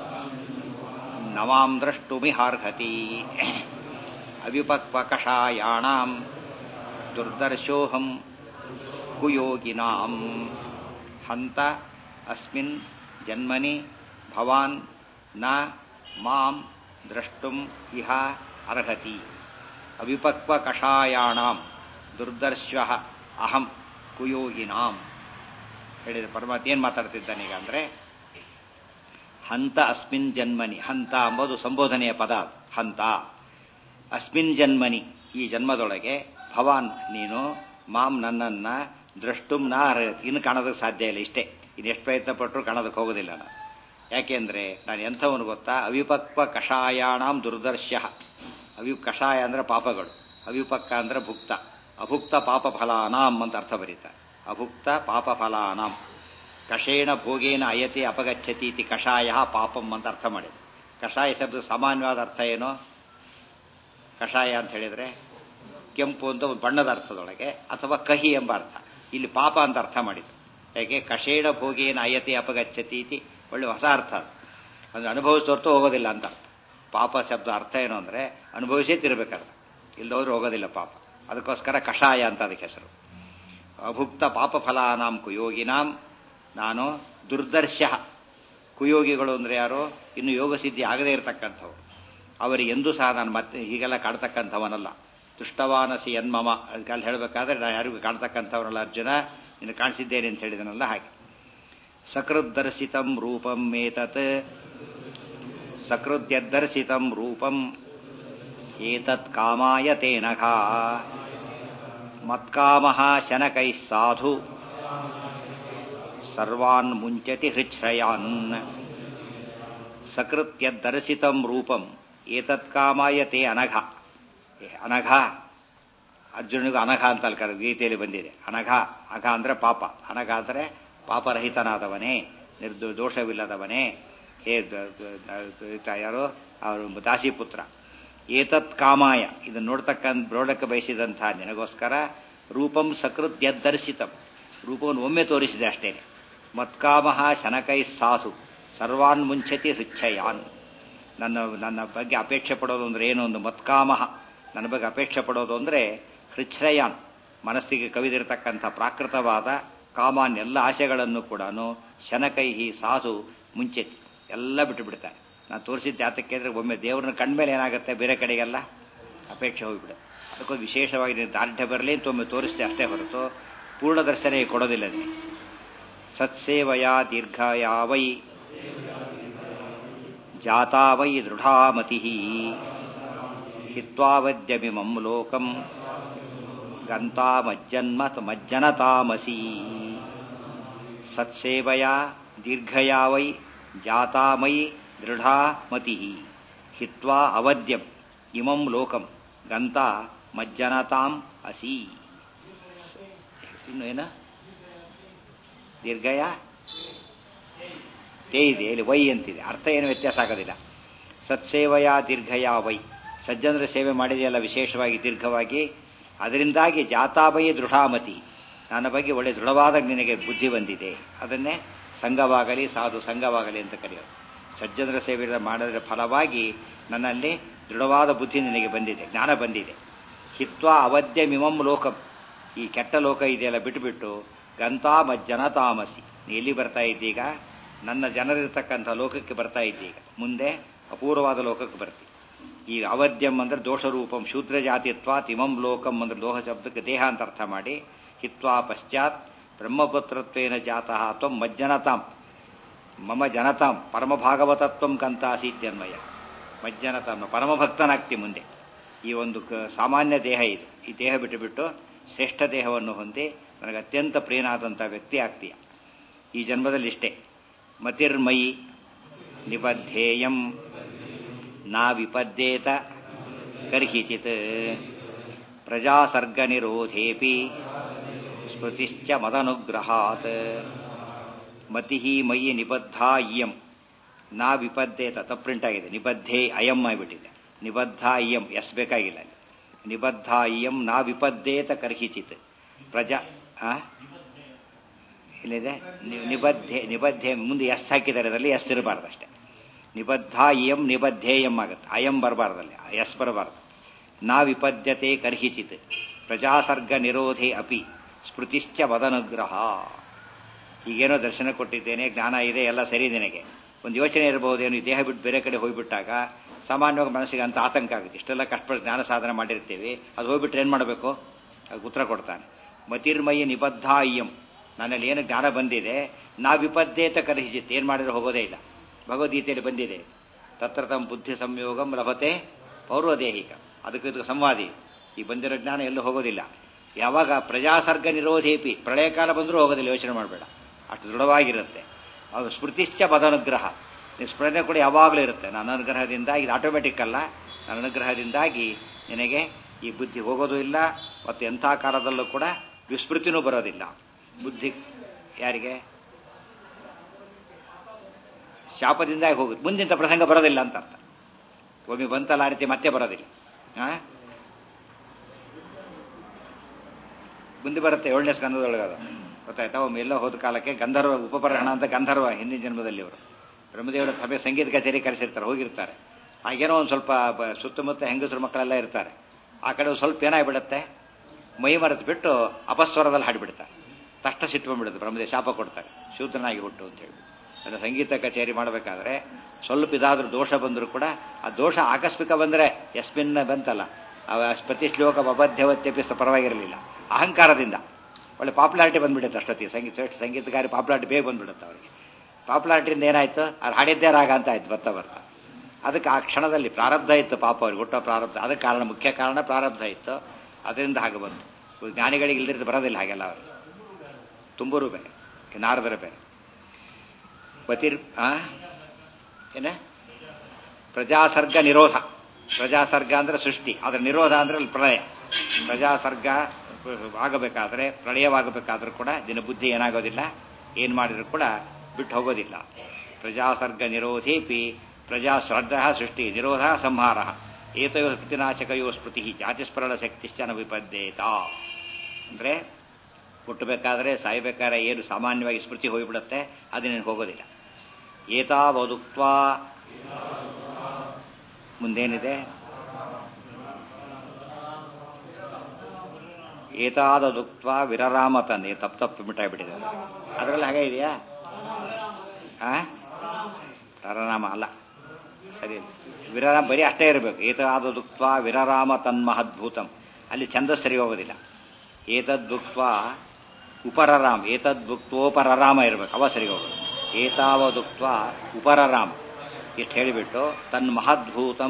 ನವಾಂ ದ್ರಷ್ಟುಮಿಹಾರ್ಹತಿ ಅವಿಪಕ್ವಕಷಾಯಾಣಾಂ ದುರ್ದರ್ಶೋಹಂ ಕುಯೋಗಿನಾಂ ಹಂತ ಅಸ್ಮಿನ್ ಜನ್ಮನಿ ಭವಾನ್ ನ ಮಾಂ ದ್ರಷ್ಟುಂ ಇಹ ಅರ್ಹತಿ ಅವಿಪಕ್ವಕಷಾಯಾಣಾಂ ದುರ್ದರ್ಶಃ ಅಹಂ ಕುಯೋಗಿನಾಂ. ಹೇಳಿದ ಪರಮಾತ್ಮ ಏನು ಮಾತಾಡ್ತಿದ್ದಾನೀಗ ಅಂದರೆ, ಹಂತ ಅಸ್ಮಿನ್ ಜನ್ಮನಿ, ಹಂತ ಎಂಬುದು ಸಂಬೋಧನೆಯ ಪದ. ಹಂತ ಅಸ್ಮಿನ್ ಜನ್ಮನಿ, ಈ ಜನ್ಮದೊಳಗೆ, ಭವಾನ್ ನೀನು, ಮಾಂ ನನ್ನನ್ನ, ದ್ರಷ್ಟುಂ ನಾ ಅರ್ಹತಿ, ಇನ್ನು ಕಾಣೋದಕ್ಕೆ ಸಾಧ್ಯ ಇಲ್ಲ. ಇಷ್ಟೇ, ಇನ್ನೆಷ್ಟು ಪ್ರಯತ್ನ ಪಟ್ಟರು ಕಾಣೋದಕ್ಕೆ ಹೋಗೋದಿಲ್ಲ ನಾನು. ಯಾಕೆಂದ್ರೆ ನಾನು ಎಂಥವನು ಗೊತ್ತಾ? ಅವಿಪಕ್ವ ಕಷಾಯಾಣಾಂ ದುರ್ದರ್ಶಃ. ಕಷಾಯ ಅಂದ್ರೆ ಪಾಪಗಳು, ಅವಿಪಕ್ಕ ಅಂದ್ರೆ ಭುಕ್ತ, ಅಭುಕ್ತ ಪಾಪ ಫಲಾನಾಂ ಅಂತ ಅರ್ಥ ಬರೀತಾರೆ. ಅಭುಕ್ತ ಪಾಪ ಫಲಾನಾಂ ಕಷೇಣ ಭೋಗೇನ ಅಯತೆ ಅಪಗಚ್ಚತಿ ಇತಿ ಕಷಾಯ ಪಾಪಂ ಅಂತ ಅರ್ಥ ಮಾಡಿದೆ. ಕಷಾಯ ಶಬ್ದ ಸಾಮಾನ್ಯವಾದ ಅರ್ಥ ಏನೋ? ಕಷಾಯ ಅಂತ ಹೇಳಿದ್ರೆ ಕೆಂಪು ಅಂತ ಒಂದು ಬಣ್ಣದ ಅರ್ಥದೊಳಗೆ, ಅಥವಾ ಕಹಿ ಎಂಬ ಅರ್ಥ. ಇಲ್ಲಿ ಪಾಪ ಅಂತ ಅರ್ಥ ಮಾಡಿದ್ರು. ಯಾಕೆ? ಕಷೇಣ ಭೋಗೇನ ಅಯತೆ ಅಪಗಚ್ಚತಿ ಇತಿ ಒಳ್ಳೆ ಹೊಸ ಅರ್ಥ. ಅದು ಅನುಭವಿಸೋರ್ತು ಹೋಗೋದಿಲ್ಲ ಅಂತ ಅರ್ಥ. ಪಾಪ ಶಬ್ದ ಅರ್ಥ ಏನು ಅಂದ್ರೆ ಅನುಭವಿಸೇ ತಿರ್ಬೇಕಾದ್ರೆ, ಇಲ್ಲದವ್ರು ಹೋಗೋದಿಲ್ಲ ಪಾಪ. ಅದಕ್ಕೋಸ್ಕರ ಕಷಾಯ ಅಂತ ಅದಕ್ಕೆ ಹೆಸರು. ಅಭುಕ್ತ ಪಾಪ ಫಲಾನಾಂ ಕುಯೋಗಿನಾಂ, ನಾನು ದುರ್ದರ್ಶ. ಕುಯೋಗಿಗಳು ಅಂದ್ರೆ ಯಾರು? ಇನ್ನು ಯೋಗ ಸಿದ್ಧಿ ಆಗದೇ ಇರತಕ್ಕಂಥವ್ರು. ಅವರಿಗೆ ಎಂದೂ ಸಹ ನಾನು ಮತ್ತೆ ಹೀಗೆಲ್ಲ ಕಾಡ್ತಕ್ಕಂಥವನಲ್ಲ. ತುಷ್ಟವಾನಸಿ ಯನ್ಮಮ, ಅದಕ್ಕೆ ಹೇಳಬೇಕಾದ್ರೆ ನಾನು ಯಾರಿಗೂ ಕಾಣ್ತಕ್ಕಂಥವನಲ್ಲ ಅರ್ಜುನ, ಇನ್ನು ಕಾಣಿಸಿದ್ದೇನೆ ಅಂತ ಹೇಳಿದನಲ್ಲ ಹಾಗೆ. ಸಕೃದ್ದರ್ಶಿತಂ ರೂಪಂ ಏತತ್, ಸಕೃದ್ಯದ್ದರ್ಶಿತಂ ರೂಪಂ ಏತತ್ ಕಾಮಾಯ ತೇನಘ ಮತ್ಕಾಮಃ ಶನಕೈಃ ಸಾಧು ಸರ್ವಾನ್ ಮುಂಚತಿ ಹೃಚ್ಛ್ರಯಾನ್. ಸಕೃತ್ಯದ್ದರ್ಶಿತಂ ರೂಪಂ ಏತತ್ ಕಾಮಾಯ ತೇ ಅನಘ. ಅನಘ, ಅರ್ಜುನಿಗೂ ಅನಘ ಅಂತ ಅಲ್ಲಿ ಗೀತೆಯಲ್ಲಿ ಬಂದಿದೆ. ಅನಘ, ಅಘ ಅಂದ್ರೆ ಪಾಪ, ಅನಘ ಅಂದ್ರೆ ಪಾಪರಹಿತನಾದವನೇ, ದೋಷವಿಲ್ಲದವನೇ, ಹೇ ಯಾರು? ಅವರು ದಾಸಿಪುತ್ರ. ಏತತ್ ಕಾಮಾಯ, ಇದನ್ನು ನೋಡಕ್ಕೆ ಬಯಸಿದಂತಹ ನಿನಗೋಸ್ಕರ ರೂಪಂ ಸಕೃತ್ಯದ್ದರ್ಶಿತಂ, ರೂಪವನ್ನು ಒಮ್ಮೆ ತೋರಿಸಿದೆ ಅಷ್ಟೇನೆ. ಮತ್ಕಾಮಃ ಶನಕೈ ಸಾಧು ಸರ್ವಾನ್ ಮುಂಚತಿ ಹೃಚ್ಛಯಾನ್. ನನ್ನ ಬಗ್ಗೆ ಅಪೇಕ್ಷೆ ಪಡೋದು ಅಂದ್ರೆ ಏನು? ಒಂದು ಮತ್ಕಾಮಃ, ನನ್ನ ಬಗ್ಗೆ ಅಪೇಕ್ಷೆ ಪಡೋದು ಅಂದ್ರೆ ಹೃಚ್ಛ್ರಯಾನ್, ಮನಸ್ಸಿಗೆ ಕವಿದಿರತಕ್ಕಂಥ ಪ್ರಾಕೃತವಾದ ಕಾಮಾನ್, ಎಲ್ಲ ಆಶೆಗಳನ್ನು ಕೂಡ ಶನಕೈಹಿ ಸಾಧು ಮುಂಚೆತಿ ಎಲ್ಲ ಬಿಟ್ಟು ಬಿಡ್ತಾರೆ. ನಾನು ತೋರಿಸಿದ್ದೆ ಯಾತಕ್ಕೆ ಅಂದ್ರೆ ಒಮ್ಮೆ ದೇವ್ರನ್ನ ಕಂಡ್ಮೇಲೆ ಏನಾಗುತ್ತೆ, ಬೇರೆ ಕಡೆಗೆಲ್ಲ ಅಪೇಕ್ಷೆ ಹೋಗಿಬಿಡುತ್ತೆ. ಅದಕ್ಕೊಂದು ವಿಶೇಷವಾಗಿ ದಾರ್ಢ್ಯ ಬರಲಿ ಅಂತ ಒಮ್ಮೆ ತೋರಿಸಿದೆ ಅಷ್ಟೇ ಹೊರತು ಪೂರ್ಣ ದರ್ಶನ ಕೊಡೋದಿಲ್ಲ ನಿಮಗೆ. ಸತ್ಸೇವಯ ದೀರ್ಘಯ ವೈ ಜಾತಾ ವೈ ದೃಢಾಮತಿ ಹಿತ್ವಾವದ್ಯಮಿಮಂ ಲೋಕಂ ಗಂತಾ ಮಜ್ಜನತಾಮಸಿ. ಸತ್ಸೇವಯ ದೀರ್ಘಯ ವೈ ಜಾತಾ ಮಯಿ ದೃಢಾ ಮತಿ ಹಿತ್ವಾ ಅವದ್ಯಂ ಇಮಂ ಲೋಕಂ ಗಂತಾ ಮಜ್ಜನತಾಂ ಅಸಿ. ಇನ್ನು ಏನ? ದೀರ್ಘಯ ತೇ ಇದೆ, ಇಲ್ಲಿ ವೈ ಅಂತಿದೆ, ಅರ್ಥ ಏನು ವ್ಯತ್ಯಾಸ ಆಗೋದಿಲ್ಲ. ಸತ್ಸೇವೆಯ ದೀರ್ಘಯ ವೈ, ಸಜ್ಜನರ ಸೇವೆ ಮಾಡಿದೆಯಲ್ಲ ವಿಶೇಷವಾಗಿ ದೀರ್ಘವಾಗಿ, ಅದರಿಂದಾಗಿ ಜಾತಾಬಯಿ ದೃಢಾಮತಿ, ನನ್ನ ಬಗ್ಗೆ ಒಳ್ಳೆ ದೃಢವಾದ ನಿನಗೆ ಬುದ್ಧಿ ಬಂದಿದೆ. ಅದನ್ನೇ ಸಂಘವಾಗಲಿ ಸಾಧು ಸಂಘವಾಗಲಿ ಅಂತ ಕರೆಯೋದು. ಸಜ್ಜನರ ಸೇವೆ ಮಾಡೋದ್ರ ಫಲವಾಗಿ ನನ್ನಲ್ಲಿ ದೃಢವಾದ ಬುದ್ಧಿ ನಿನಗೆ ಬಂದಿದೆ, ಜ್ಞಾನ ಬಂದಿದೆ. ಹಿತ್ವಾ ಅವದ್ಯಮಿಮಂ ಲೋಕಂ, ಈ ಕೆಟ್ಟ ಲೋಕ ಇದೆಯಲ್ಲ ಬಿಟ್ಟುಬಿಟ್ಟು ಗಂತಾ ಮಜ್ಜನತಾಮಸಿ, ನೀ ಎಲ್ಲಿ ಬರ್ತಾ ಇದ್ದೀಗ? ನನ್ನ ಜನರಿರ್ತಕ್ಕಂಥ ಲೋಕಕ್ಕೆ ಬರ್ತಾ ಇದ್ದೀಗ, ಮುಂದೆ ಅಪೂರ್ವವಾದ ಲೋಕಕ್ಕೆ ಬರ್ತಿ. ಈ ಅವದ್ಯಂ ಅಂದ್ರೆ ದೋಷರೂಪಂ, ಶೂದ್ರ ಜಾತಿತ್ವಾತ್ ಇಮಂ ಲೋಕಂ ಅಂದ್ರೆ ಲೋಹ ಶಬ್ದಕ್ಕೆ ದೇಹ ಅಂತ ಅರ್ಥ ಮಾಡಿ, ಹಿತ್ವಾ ಪಶ್ಚಾತ್ ಬ್ರಹ್ಮಪುತ್ರತ್ವೇನ ಜಾತಃ ತ್ವಂ ಮಜ್ಜನತಾಂ ಮಮ ಜನತಾಂ ಪರಮಭಾಗವತತ್ವಂ ಕಂತಾಸೀತ್ಯನ್ಮಯ. ಮಜ್ಜನತಾಂ ಪರಮಭಕ್ತನಾಗ್ತಿ ಮುಂದೆ. ಈ ಒಂದು ಸಾಮಾನ್ಯ ದೇಹ ಇದೆ, ಈ ದೇಹ ಬಿಟ್ಟುಬಿಟ್ಟು ಶ್ರೇಷ್ಠ ದೇಹವನ್ನು ಹೊಂದಿ ನನಗೆ ಅತ್ಯಂತ ಪ್ರಿಯನಾದಂಥ ವ್ಯಕ್ತಿ ಆಗ್ತೀಯ. ಈ ಜನ್ಮದಲ್ಲಿ ಇಷ್ಟೇ. ಮತಿರ್ಮಯಿ ನಿಬದ್ಧೇಯಂ ನಾ ವಿಪದ್ಯೇತ ಕರ್ಹಿಚಿತ್ ಪ್ರಜಾಸರ್ಗ ನಿರೋಧೇಪಿ ಸ್ಮೃತಿಶ್ಚ ಮದನುಗ್ರಹಾತ್. ಮತಿ ಮಯಿ ನಿಬದ್ಧ ಇಯಂ ನಾ ವಿಪದ್ಯೇತ, ತಪ್ಪುಂಟಾಗಿದೆ, ನಿಬದ್ಧೇ ಅಯಂ ಆಗಿಬಿಟ್ಟಿದೆ. ನಿಬದ್ಧ ಇಯಂ ಎಸ್ ಬೇಕಾಗಿಲ್ಲ. ನಿಬದ್ಧ ಇಯಂ ನಾ ವಿಪದ್ಯೇತ ಕರ್ಹಿಚಿತ್ ಪ್ರಜಾ ಇಲ್ಲಿದೆ ನಿಬದ್ಧೆ ಮುಂದೆ ಎಸ್ ಹಾಕಿದ್ದಾರೆ, ಅದರಲ್ಲಿ ಎಸ್ ಇರಬಾರ್ದು ಅಷ್ಟೇ. ನಿಬದ್ಧ ಇಯಂ ನಿಬದ್ಧೇಯಂ ಆಗುತ್ತೆ, ಅಯಂ ಬರಬಾರ್ದಲ್ಲಿ, ಎಸ್ ಬರಬಾರ್ದು. ನಾ ವಿಪದ್ಯತೆ ಕರ್ಹಿಚಿತ್ ಪ್ರಜಾಸರ್ಗ ನಿರೋಧೆ ಅಪಿ ಸ್ಮೃತಿಶ್ಚ ವದನುಗ್ರಹ. ಈಗೇನೋ ದರ್ಶನ ಕೊಟ್ಟಿದ್ದೇನೆ, ಜ್ಞಾನ ಇದೆ, ಎಲ್ಲ ಸರಿ, ನಿನಗೆ ಒಂದು ಯೋಚನೆ ಇರಬಹುದೇನು, ಈ ದೇಹ ಬಿಟ್ಟು ಬೇರೆ ಕಡೆ ಹೋಗ್ಬಿಟ್ಟಾಗ ಸಾಮಾನ್ಯವಾಗಿ ಮನಸ್ಸಿಗೆ ಅಂತ ಆತಂಕ ಆಗುತ್ತೆ. ಇಷ್ಟೆಲ್ಲ ಕಷ್ಟಪಟ್ಟು ಜ್ಞಾನ ಸಾಧನೆ ಮಾಡಿರ್ತೀವಿ, ಅದು ಹೋಗ್ಬಿಟ್ರೆ ಏನು ಮಾಡಬೇಕು? ಅದಕ್ಕೆ ಉತ್ತರ ಕೊಡ್ತಾನೆ. ಮತಿರ್ಮಯಿ ನಿಬದ್ಧ ಇಯಂ, ನನ್ನಲ್ಲಿ ಏನು ಜ್ಞಾನ ಬಂದಿದೆ, ನಾ ವಿಪದ್ಯೇತ ಕರ್ಹಿಚಿತ್, ಏನು ಮಾಡಿದ್ರೆ ಹೋಗೋದೇ ಇಲ್ಲ. ಭಗವದ್ಗೀತೆಯಲ್ಲಿ ಬಂದಿದೆ, ತತ್ರ ತಮ್ಮ ಬುದ್ಧಿ ಸಂಯೋಗಂ ಲಭತೆ ಪೌರ್ವದೇಹಿಕ. ಅದಕ್ಕೆ ಸಂವಾದಿ. ಈ ಬಂದಿರೋ ಜ್ಞಾನ ಎಲ್ಲೂ ಹೋಗೋದಿಲ್ಲ. ಯಾವಾಗ ಪ್ರಜಾಸರ್ಗ ನಿರೋಧೇಪಿ, ಪ್ರಳಯ ಕಾಲ ಬಂದರೂ ಹೋಗೋದಿಲ್ಲ, ಯೋಚನೆ ಮಾಡಬೇಡ, ಅಷ್ಟು ದೃಢವಾಗಿರುತ್ತೆ. ಅದು ಸ್ಮೃತಿಶ್ಚ ಪದನುಗ್ರಹ, ಸ್ಮರಣೆ ಕೂಡ ಯಾವಾಗಲೂ ಇರುತ್ತೆ. ನನ್ನ ಅನುಗ್ರಹದಿಂದ, ಇದು ಆಟೋಮೆಟಿಕ್ ಅಲ್ಲ, ನನ್ನ ಅನುಗ್ರಹದಿಂದಾಗಿ ನಿನಗೆ ಈ ಬುದ್ಧಿ ಹೋಗೋದು ಇಲ್ಲ, ಮತ್ತು ಎಂಥ ಕಾಲದಲ್ಲೂ ಕೂಡ ವಿಸ್ಮೃತಿನೂ ಬರೋದಿಲ್ಲ. ಬುದ್ಧಿ ಯಾರಿಗೆ? ಶಾಪದಿಂದಾಗಿ ಹೋಗುತ್ತೆ, ಮುಂದಿಂತ ಪ್ರಸಂಗ ಬರೋದಿಲ್ಲ ಅಂತ ಅರ್ಥ. ಒಮ್ಮೆ ಬಂತಲ್ಲ ಆ ರೀತಿ ಮತ್ತೆ ಬರೋದಿಲ್ಲ. ಮುಂದೆ ಬರುತ್ತೆ 7ನೇ ಸ್ಕಂದದೊಳಗದು ಗೊತ್ತಾಯ್ತಾ. ಒಮ್ಮೆ ಎಲ್ಲ ಹೋದ ಕಾಲಕ್ಕೆ ಗಂಧರ್ವ ಉಪಪರಹಣ ಅಂತ ಗಂಧರ್ವ ಹಿಂದಿನ ಜನ್ಮದಲ್ಲಿ ಅವರು ಬ್ರಹ್ಮದೇವರ ಸಭೆ ಸಂಗೀತ ಕಚೇರಿ ಕರೆಸಿರ್ತಾರೆ, ಹೋಗಿರ್ತಾರೆ. ಹಾಗೇನೋ ಒಂದು ಸ್ವಲ್ಪ ಸುತ್ತಮುತ್ತ ಹೆಂಗಸರು ಮಕ್ಕಳೆಲ್ಲ ಇರ್ತಾರೆ. ಆ ಕಡೆ ಸ್ವಲ್ಪ ಏನಾಗ್ಬಿಡುತ್ತೆ, ಮೈ ಮರೆತು ಬಿಟ್ಟು ಅಪಸ್ವರದಲ್ಲಿ ಹಾಡಿಬಿಡ್ತಾರೆ. ತಕ್ಷಣ ಸಿಟ್ಟು ಬಂದ್ಬಿಡುತ್ತೆ, ಬ್ರಹ್ಮದೇವ ಶಾಪ ಕೊಡ್ತಾರೆ, ಶೂದ್ರನಾಗಿ ಹುಟ್ಟು ಅಂತ ಹೇಳಿ. ಅಂದರೆ ಸಂಗೀತ ಕಚೇರಿ ಮಾಡಬೇಕಾದ್ರೆ ಸ್ವಲ್ಪ ಇದಾದ್ರೂ ದೋಷ ಬಂದರೂ ಕೂಡ, ಆ ದೋಷ ಆಕಸ್ಮಿಕ ಬಂದರೆ ಯಸ್ಮಿನ್ ಬಂತಲ್ಲ, ಪ್ರತಿ ಶ್ಲೋಕ ಅಬದ್ಧವತ್ಯಪಿಸ ಪರವಾಗಿರಲಿಲ್ಲ. ಅಹಂಕಾರದಿಂದ ಒಳ್ಳೆ ಪಾಪ್ಯುಲಾರಿಟಿ ಬಂದ್ಬಿಡುತ್ತೆ ಅಷ್ಟೊತ್ತಿಗೆ. ಸಂಗೀತಗಾರಿ ಪಾಪ್ಯುಲಾರಿಟಿ ಬೇಗ ಬಂದ್ಬಿಡುತ್ತೆ ಅವರಿಗೆ. ಪಾಪ್ಯುಲಾರಿಟಿಯಿಂದ ಏನಾಯ್ತು, ಅವ್ರು ಹಾಡಿದ್ದೇ ರಾಗ ಅಂತ ಆಯ್ತು ಬರ್ತಾ ಬರ್ತಾ. ಅದಕ್ಕೆ ಆ ಕ್ಷಣದಲ್ಲಿ ಪ್ರಾರಬ್ಧ ಇತ್ತು, ಪಾಪ ಅವ್ರಿಗೆ ಹುಟ್ಟೋ ಪ್ರಾರಬ್ಧ. ಅದಕ್ಕೆ ಕಾರಣ, ಮುಖ್ಯ ಕಾರಣ ಪ್ರಾರಬ್ಧ ಇತ್ತು, ಅದರಿಂದ ಹಾಗೆ ಬಂತು. ಜ್ಞಾನಿಗಳಿಗೆ ಇಲ್ದಿದ್ದು ಬರೋದಿಲ್ಲ ಹಾಗೆಲ್ಲ. ಅವ್ರಿಗೆ ತುಂಬೂರು ಬೇರೆ, ನಾರದರ ಬೇರೆ. ಏನ ಪ್ರಜಾಸರ್ಗ ನಿರೋಧ. ಪ್ರಜಾಸರ್ಗ ಅಂದ್ರೆ ಸೃಷ್ಟಿ, ಅದರ ನಿರೋಧ ಅಂದ್ರೆ ಅಲ್ಲಿ ಪ್ರಳಯ. ಪ್ರಜಾಸರ್ಗ ಆಗಬೇಕಾದ್ರೆ, ಪ್ರಳಯವಾಗಬೇಕಾದ್ರೂ ಕೂಡ ದಿನಬುದ್ಧಿ ಏನಾಗೋದಿಲ್ಲ, ಏನು ಮಾಡಿದ್ರು ಕೂಡ ಬಿಟ್ಟು ಹೋಗೋದಿಲ್ಲ. ಪ್ರಜಾಸರ್ಗ ನಿರೋಧೇಪಿ ಪ್ರಜಾಶ್ರದ್ಧ ಸೃಷ್ಟಿ ನಿರೋಧ ಸಂಹಾರ ಏತಯೋ ಕೃತಿನಾಶಕಯೋ ಸ್ಮೃತಿ ಜಾತಿಸ್ಮರಣ ಶಕ್ತಿಶ್ಚನ ವಿಪದ್ಯೇತ. ಅಂದ್ರೆ ಹುಟ್ಟಬೇಕಾದ್ರೆ ಸಾಯಬೇಕಾದ್ರೆ ಏನು ಸಾಮಾನ್ಯವಾಗಿ ಸ್ಮೃತಿ ಹೋಗಿಬಿಡುತ್ತೆ, ಅದೇನೇನು ಹೋಗೋದಿಲ್ಲ. ಏತಾವದುಕ್ತ ಮುಂದೇನಿದೆ, ಏತಾದದುಕ್ತ ವಿರರಾಮ ತನ್ನೆ ತಪ್ಪು ಮಿಟ್ಟಾಗ್ಬಿಟ್ಟಿದ್ದಾರೆ. ಅದರಲ್ಲಿ ಹಾಗೆ ಇದೆಯಾ? ರರನಾಮ ಅಲ್ಲ, ಸರಿ. ವಿರರಾಮ ಬರೀ ಅಷ್ಟೇ ಇರಬೇಕು. ಏತಾದದುಕ್ತ ವಿರರಾಮ ತನ್ಮಹದ್ಭೂತಂ, ಅಲ್ಲಿ ಛಂದಸ್ ಸರಿ ಹೋಗೋದಿಲ್ಲ. ಏತದ್ಭುಕ್ತ ಉಪರರಾಮ, ಏತದ್ಭುಕ್ತೋಪರರಾಮ ಇರಬೇಕು, ಅವ ಸರಿ ಹೋಗೋದು. ಏತಾವದುಕ್ತ ಉಪರರಾಮ ಇಷ್ಟು ಹೇಳಿಬಿಟ್ಟು ತನ್ಮಹದ್ಭೂತಂ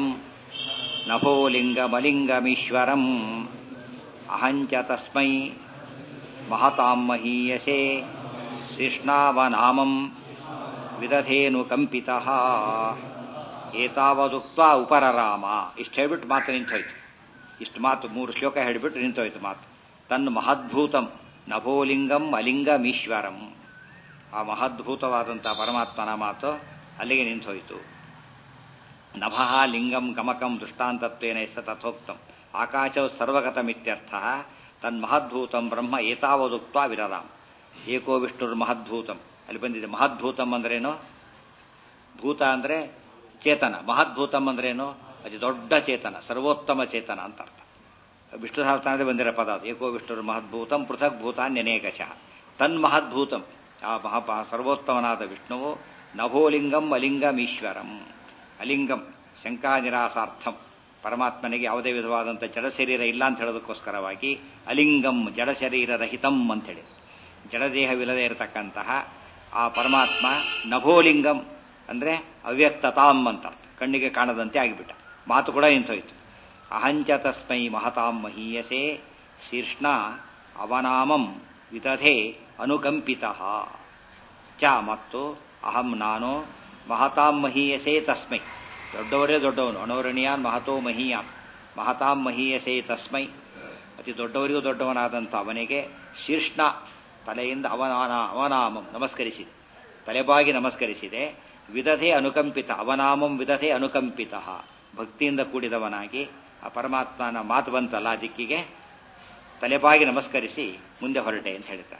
ನಭೋಲಿಂಗಮಲಿಂಗಮೀಶ್ವರಂ ಅಹಂಚ ತಸ್ಮೈ ಮಹತಾಂ ಮಹೀಯಸೆ ಶಿಷ್ಣಾವನಾಮಂ ವಿದಧೇನು ಕಂಪಿತಃ. ಏತಾವದುಕ್ತ ಉಪರರಾಮ ಇಷ್ಟು ಹೇಳಿಬಿಟ್ಟು ಮಾತು ನಿಂತೋಯ್ತು. ಇಷ್ಟು ಮಾತು 3 ಶ್ಲೋಕ ಹೇಳಿಬಿಟ್ಟು ನಿಂತೋಯ್ತು ಮಾತು. ತನ್ ಮಹದ್ಭೂತಂ ನಭೋಲಿಂಗಂ ಅಲಿಂಗಮೀಶ್ವರಂ, ಆ ಮಹದ್ಭೂತವಾದಂತಹ ಪರಮಾತ್ಮನ ಮಾತು ಅಲ್ಲಿಗೆ ನಿಂತೋಯ್ತು. ನಭಃ ಲಿಂಗಂ ಗಮಕಂ ದೃಷ್ಟಾಂತತ್ವೇನ ಎಷ್ಟ ತಥೋಕ್ತಂ ಆಕಾಶವು ಸರ್ವಗತಮಿತ್ಯರ್ಥ. ತನ್ಮಹದ್ಭೂತಂ ಬ್ರಹ್ಮ ಏತಾವದುಕ್ತ ವಿರರಾಮ್. ಏಕೋ ವಿಷ್ಣುರ್ ಮಹದ್ಭೂತಂ ಅಲ್ಲಿ ಬಂದಿದೆ. ಮಹದ್ಭೂತಂ ಅಂದ್ರೇನು? ಭೂತ ಅಂದ್ರೆ ಚೇತನ, ಮಹದ್ಭೂತಂ ಅಂದ್ರೇನು? ಅತಿ ದೊಡ್ಡ ಚೇತನ, ಸರ್ವೋತ್ತಮ ಚೇತನ ಅಂತ ಅರ್ಥ. ವಿಷ್ಣು ಸಹಸ್ರನಾಮದಲ್ಲಿ ಬಂದಿರೋ ಪದ ಅದು. ಏಕೋ ವಿಷ್ಣುರ್ ಮಹದ್ಭೂತಂ ಪೃಥಕ್ ಭೂತಾನ್ಯನೇಕಶಃ. ತನ್ಮಹದ್ಭೂತಂ, ಆ ಸರ್ವೋತ್ತಮನಾದ ವಿಷ್ಣುವು ನಭೋಲಿಂಗಂ ಅಲಿಂಗಮೀಶ್ವರಂ. ಅಲಿಂಗಂ ಶಂಕಾ ನಿರಾಸಾರ್ಥಂ, ಪರಮಾತ್ಮನಿಗೆ ಯಾವುದೇ ವಿಧವಾದಂಥ ಜಡಶರೀರ ಇಲ್ಲ ಅಂತ ಹೇಳೋದಕ್ಕೋಸ್ಕರವಾಗಿ ಅಲಿಂಗಂ ಜಡಶರೀರ ರಹಿತಂ ಅಂತೇಳಿ, ಜಡದೇಹವಿಲ್ಲದೆ ಇರತಕ್ಕಂತಹ ಆ ಪರಮಾತ್ಮ ನಭೋಲಿಂಗಂ ಅಂದ್ರೆ ಅವ್ಯಕ್ತತಾಂ ಅಂತ, ಕಣ್ಣಿಗೆ ಕಾಣದಂತೆ ಆಗಿಬಿಟ್ಟ. ಮಾತು ಕೂಡ ನಿಂತೋಯ್ತು. ಅಹಂಚ ತಸ್ಮೈ ಮಹತಾಂ ಮಹೀಯಸೆ ಶೀರ್ಷ್ಣ ಅವನಾಮಂ ವಿದಧೆ ಅನುಕಂಪಿತಃ ಚ, ಮತ್ತು ಅಹಂ ನಾನು ಮಹತಾಂ ಮಹೀಯಸೆ ತಸ್ಮೈ, ದೊಡ್ಡವರೇ ದೊಡ್ಡವನು, ಅನೋರಣೀಯಾನ್ ಮಹತೋ ಮಹೀಯಾನ್, ಮಹತಾಂ ಮಹೀಯಸೆ ತಸ್ಮೈ, ಅತಿ ದೊಡ್ಡವರಿಗೂ ದೊಡ್ಡವನಾದಂಥ ಅವನಿಗೆ ಶೀರ್ಷ್ಣ ತಲೆಯಿಂದ ಅವನಾಮಂ ನಮಸ್ಕರಿಸಿದೆ, ತಲೆಬಾಗಿ ನಮಸ್ಕರಿಸಿದೆ. ವಿದಧೆ ಅನುಕಂಪಿತ, ಅವನಾಮಂ ವಿದಧೆ ಅನುಕಂಪಿತ, ಭಕ್ತಿಯಿಂದ ಕೂಡಿದವನಾಗಿ ಆ ಪರಮಾತ್ಮನ ಮಾತು ಬಂತಲ್ಲ, ದಿಕ್ಕಿಗೆ ತಲೆಬಾಗಿ ನಮಸ್ಕರಿಸಿ ಮುಂದೆ ಹೊರಟೆ ಅಂತ ಹೇಳ್ತಾರೆ.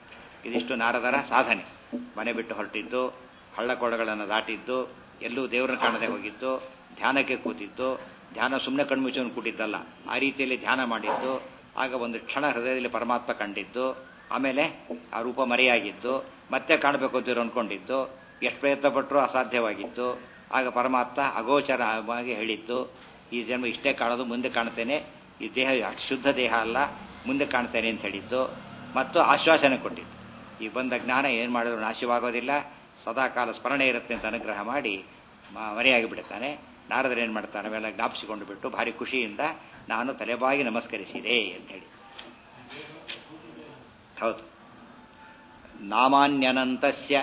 ಇದಿಷ್ಟು ನಾರದರ ಸಾಧನೆ. ಮನೆ ಬಿಟ್ಟು ಹೊರಟಿದ್ದು, ಹಳ್ಳಕೊಳ್ಳಗಳನ್ನು ದಾಟಿದ್ದು, ಎಲ್ಲೂ ದೇವರನ್ನ ಕಾಣದೆ ಹೋಗಿದ್ದು, ಧ್ಯಾನಕ್ಕೆ ಕೂತಿದ್ದು, ಧ್ಯಾನ ಸುಮ್ಮನೆ ಕಣ್ಮುಚ್ಚನ್ನು ಕೂತಿದ್ದಲ್ಲ, ಆ ರೀತಿಯಲ್ಲಿ ಧ್ಯಾನ ಮಾಡಿದ್ದು, ಆಗ ಒಂದು ಕ್ಷಣ ಹೃದಯದಲ್ಲಿ ಪರಮಾತ್ಮ ಕಂಡಿದ್ದು, ಆಮೇಲೆ ಆ ರೂಪ ಮರೆಯಾಗಿದ್ದು, ಮತ್ತೆ ಕಾಣಬೇಕು ಅಂತ ಅನ್ಕೊಂಡಿದ್ದು, ಎಷ್ಟು ಪ್ರಯತ್ನ ಪಟ್ಟರೂ ಅಸಾಧ್ಯವಾಗಿತ್ತು. ಆಗ ಪರಮಾತ್ಮ ಅಗೋಚರವಾಗಿ ಹೇಳಿದ್ದು, ಈ ಜನ್ಮ ಇಷ್ಟೇ ಕಾಣೋದು, ಮುಂದೆ ಕಾಣ್ತೇನೆ, ಈ ದೇಹ ಶುದ್ಧ ದೇಹ ಅಲ್ಲ, ಮುಂದೆ ಕಾಣ್ತೇನೆ ಅಂತ ಹೇಳಿದ್ದು, ಮತ್ತು ಆಶ್ವಾಸನೆ ಕೊಟ್ಟಿದ್ದು. ಈ ಬಂದ ಜ್ಞಾನ ಏನು ಮಾಡಿದ್ರು ನಾಶವಾಗೋದಿಲ್ಲ, ಸದಾಕಾಲ ಸ್ಮರಣೆ ಇರುತ್ತೆ ಅಂತ ಅನುಗ್ರಹ ಮಾಡಿ ಮರೆಯಾಗಿ ಬಿಡುತ್ತಾನೆ. ನಾರದರು ಏನು ಮಾಡ್ತಾನೆ, ಅವೆಲ್ಲ ಜ್ಞಾಪಿಸಿಕೊಂಡು ಬಿಟ್ಟು ಭಾರಿ ಖುಷಿಯಿಂದ ನಾನು ತಲೆಬಾಗಿ ನಮಸ್ಕರಿಸಿದೆ ಅಂತ ಹೇಳಿ. ಹೌದು. ನಾಮಾನ್ಯನಂತಸ್ಯ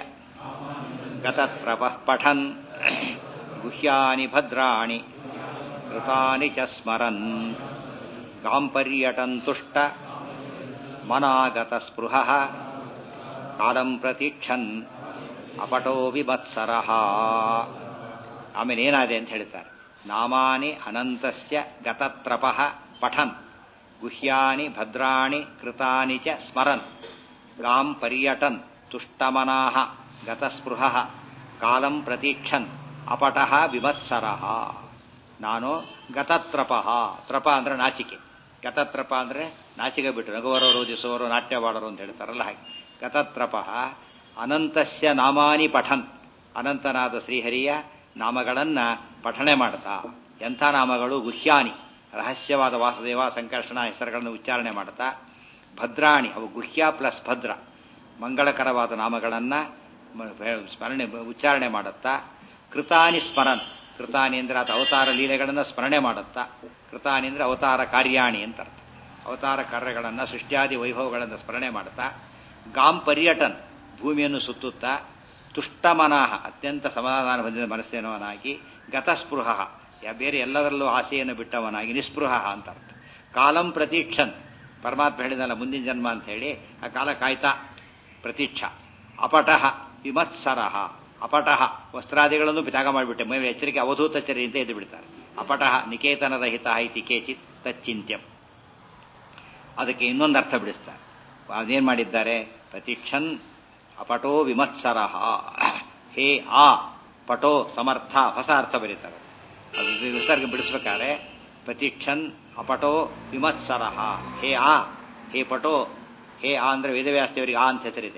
ಗತತ್ರಪಃ ಪಠನ್ ಗುಹ್ಯಾನಿ ಭದ್ರಾಣಿ ಕೃತಾನಿ ಚ ಸ್ಮರನ್ ಗಾಂಪರ್ಯಟನ್ ತುಷ್ಟ ಮನಾಗತ ಸ್ಪೃಹಃ ಕಾಲಂ ಪ್ರತೀಕ್ಷನ್ ಅಪಟೋ ವಿಮತ್ಸರಃ. ಆಮೇಲೆ ಏನಾದೆ ಅಂತ ಹೇಳ್ತಾರೆ. ನಾಮಾನಿ ಅನಂತಸ್ಯ ಗತತ್ರಪಃ ಪಠನ್ ಗುಹ್ಯಾನಿ ಭದ್ರಾಣಿ ಕೃತಾನಿ ಚ ಸ್ಮರನ್ ಗಾಂ ಪರ್ಯಟನ್ ತುಷ್ಟಮನಾಃ ಗತಸ್ಪೃಹಃ ಕಾಲಂ ಪ್ರತೀಕ್ಷನ್ ಅಪಟಃ ವಿಮತ್ಸರಃ. ನಾನು ಗತತ್ರಪಃ, ತ್ರಪ ಅಂದ್ರೆ ನಾಚಿಕೆ, ಗತತ್ರಪ ಅಂದ್ರೆ ನಾಚಿಕೆ ಬಿಟ್ಟು ನಗುವರೋ ರೋಜಿಸುವರೋ ನಾಟ್ಯವಾಡರು ಅಂತ ಹೇಳ್ತಾರಲ್ಲ ಹಾಗೆ. ಗತತ್ರಪಃ ಅನಂತಸ್ಯ ನಾಮಾನಿ ಪಠನ್, ಅನಂತನಾದ ಶ್ರೀಹರಿಯ ನಾಮಗಳನ್ನ ಪಠಣೆ ಮಾಡ್ತಾ. ಎಂಥ ನಾಮಗಳು? ಗುಹ್ಯಾನಿ, ರಹಸ್ಯವಾದ ವಾಸುದೇವ ಸಂಕರ್ಷಣ ಹೆಸರುಗಳನ್ನು ಉಚ್ಚಾರಣೆ ಮಾಡ್ತಾ. ಭದ್ರಾಣಿ, ಅವು ಗುಹ್ಯ ಪ್ಲಸ್ ಭದ್ರ, ಮಂಗಳಕರವಾದ ನಾಮಗಳನ್ನ ಸ್ಮರಣೆ ಉಚ್ಚಾರಣೆ ಮಾಡುತ್ತಾ. ಕೃತಾನಿ ಸ್ಮರನ್, ಕೃತಾನಿ ಅಂದ್ರೆ ಅದು ಅವತಾರ ಲೀಲೆಗಳನ್ನು ಸ್ಮರಣೆ ಮಾಡುತ್ತಾ. ಕೃತಾನಿ ಅಂದ್ರೆ ಅವತಾರ ಕಾರ್ಯಾಣಿ ಅಂತ ಅರ್ಥ. ಅವತಾರ ಕಾರ್ಯಗಳನ್ನು ಸೃಷ್ಟ್ಯಾದಿ ವೈಭವಗಳನ್ನು ಸ್ಮರಣೆ ಮಾಡುತ್ತಾ. ಗಾಂ ಪರ್ಯಟನ್, ಭೂಮಿಯನ್ನು ಸುತ್ತುತ್ತಾ. ತುಷ್ಟಮನಃ, ಅತ್ಯಂತ ಸಮಾಧಾನ ಹೊಂದಿದ ಮನಸ್ಸಿನವನಾಗಿ. ಗತಸ್ಪೃಹ, ಬೇರೆ ಎಲ್ಲದರಲ್ಲೂ ಆಸೆಯನ್ನು ಬಿಟ್ಟವನಾಗಿ, ನಿಸ್ಪೃಹ ಅಂತ ಅರ್ಥ. ಕಾಲಂ ಪ್ರತೀಕ್ಷನ್, ಪರಮಾತ್ಮ ಹೇಳಿದಲ್ಲ ಮುಂದಿನ ಜನ್ಮ ಅಂತ ಹೇಳಿ, ಆ ಕಾಲ ಕಾಯ್ತಾ ಪ್ರತೀಕ್ಷ. ಅಪಟಃ ವಿಮತ್ಸರಃ, ಅಪಟಃ ವಸ್ತ್ರಾದಿಗಳನ್ನು ತ್ಯಾಗ ಮಾಡಿಬಿಟ್ಟೆ, ಮೇಲೆ ಎಚ್ಚರಿಕೆ ಅವಧೂತಚರ್ಯಂತೆ ಎದ್ದು ಬಿಡ್ತಾರೆ. ಅಪಟಃ ನಿಕೇತನರಹಿತ ಇತಿ ಕೇಚಿತ್ ತಚ್ಚಿಂತ್ಯಂ. ಅದಕ್ಕೆ ಇನ್ನೊಂದು ಅರ್ಥ ಬಿಡಿಸ್ತಾರೆ. ಅದೇನ್ ಮಾಡಿದ್ದಾರೆ? ಪ್ರತೀಕ್ಷನ್ ಅಪಟೋ ವಿಮತ್ಸರಃ. ಹೇ ಆ ಪಟೋ ಸಮರ್ಥ, ಹೊಸ ಅರ್ಥ ಬರೀತಾರೆ. ಅದು ವಿಸರ್ಗ ಬಿಡಿಸ್ಬೇಕಾದ್ರೆ ಪ್ರತೀಕ್ಷನ್ ಅಪಟೋ ವಿಮತ್ಸರಃ. ಹೇ ಆ, ಹೇ ಪಟೋ, ಹೇ ಆ ಅಂದ್ರೆ ವೇದವ್ಯಾಸದೇವರಿಗೆ ಆ ಅಂತ ಹೆಸರಿದೆ.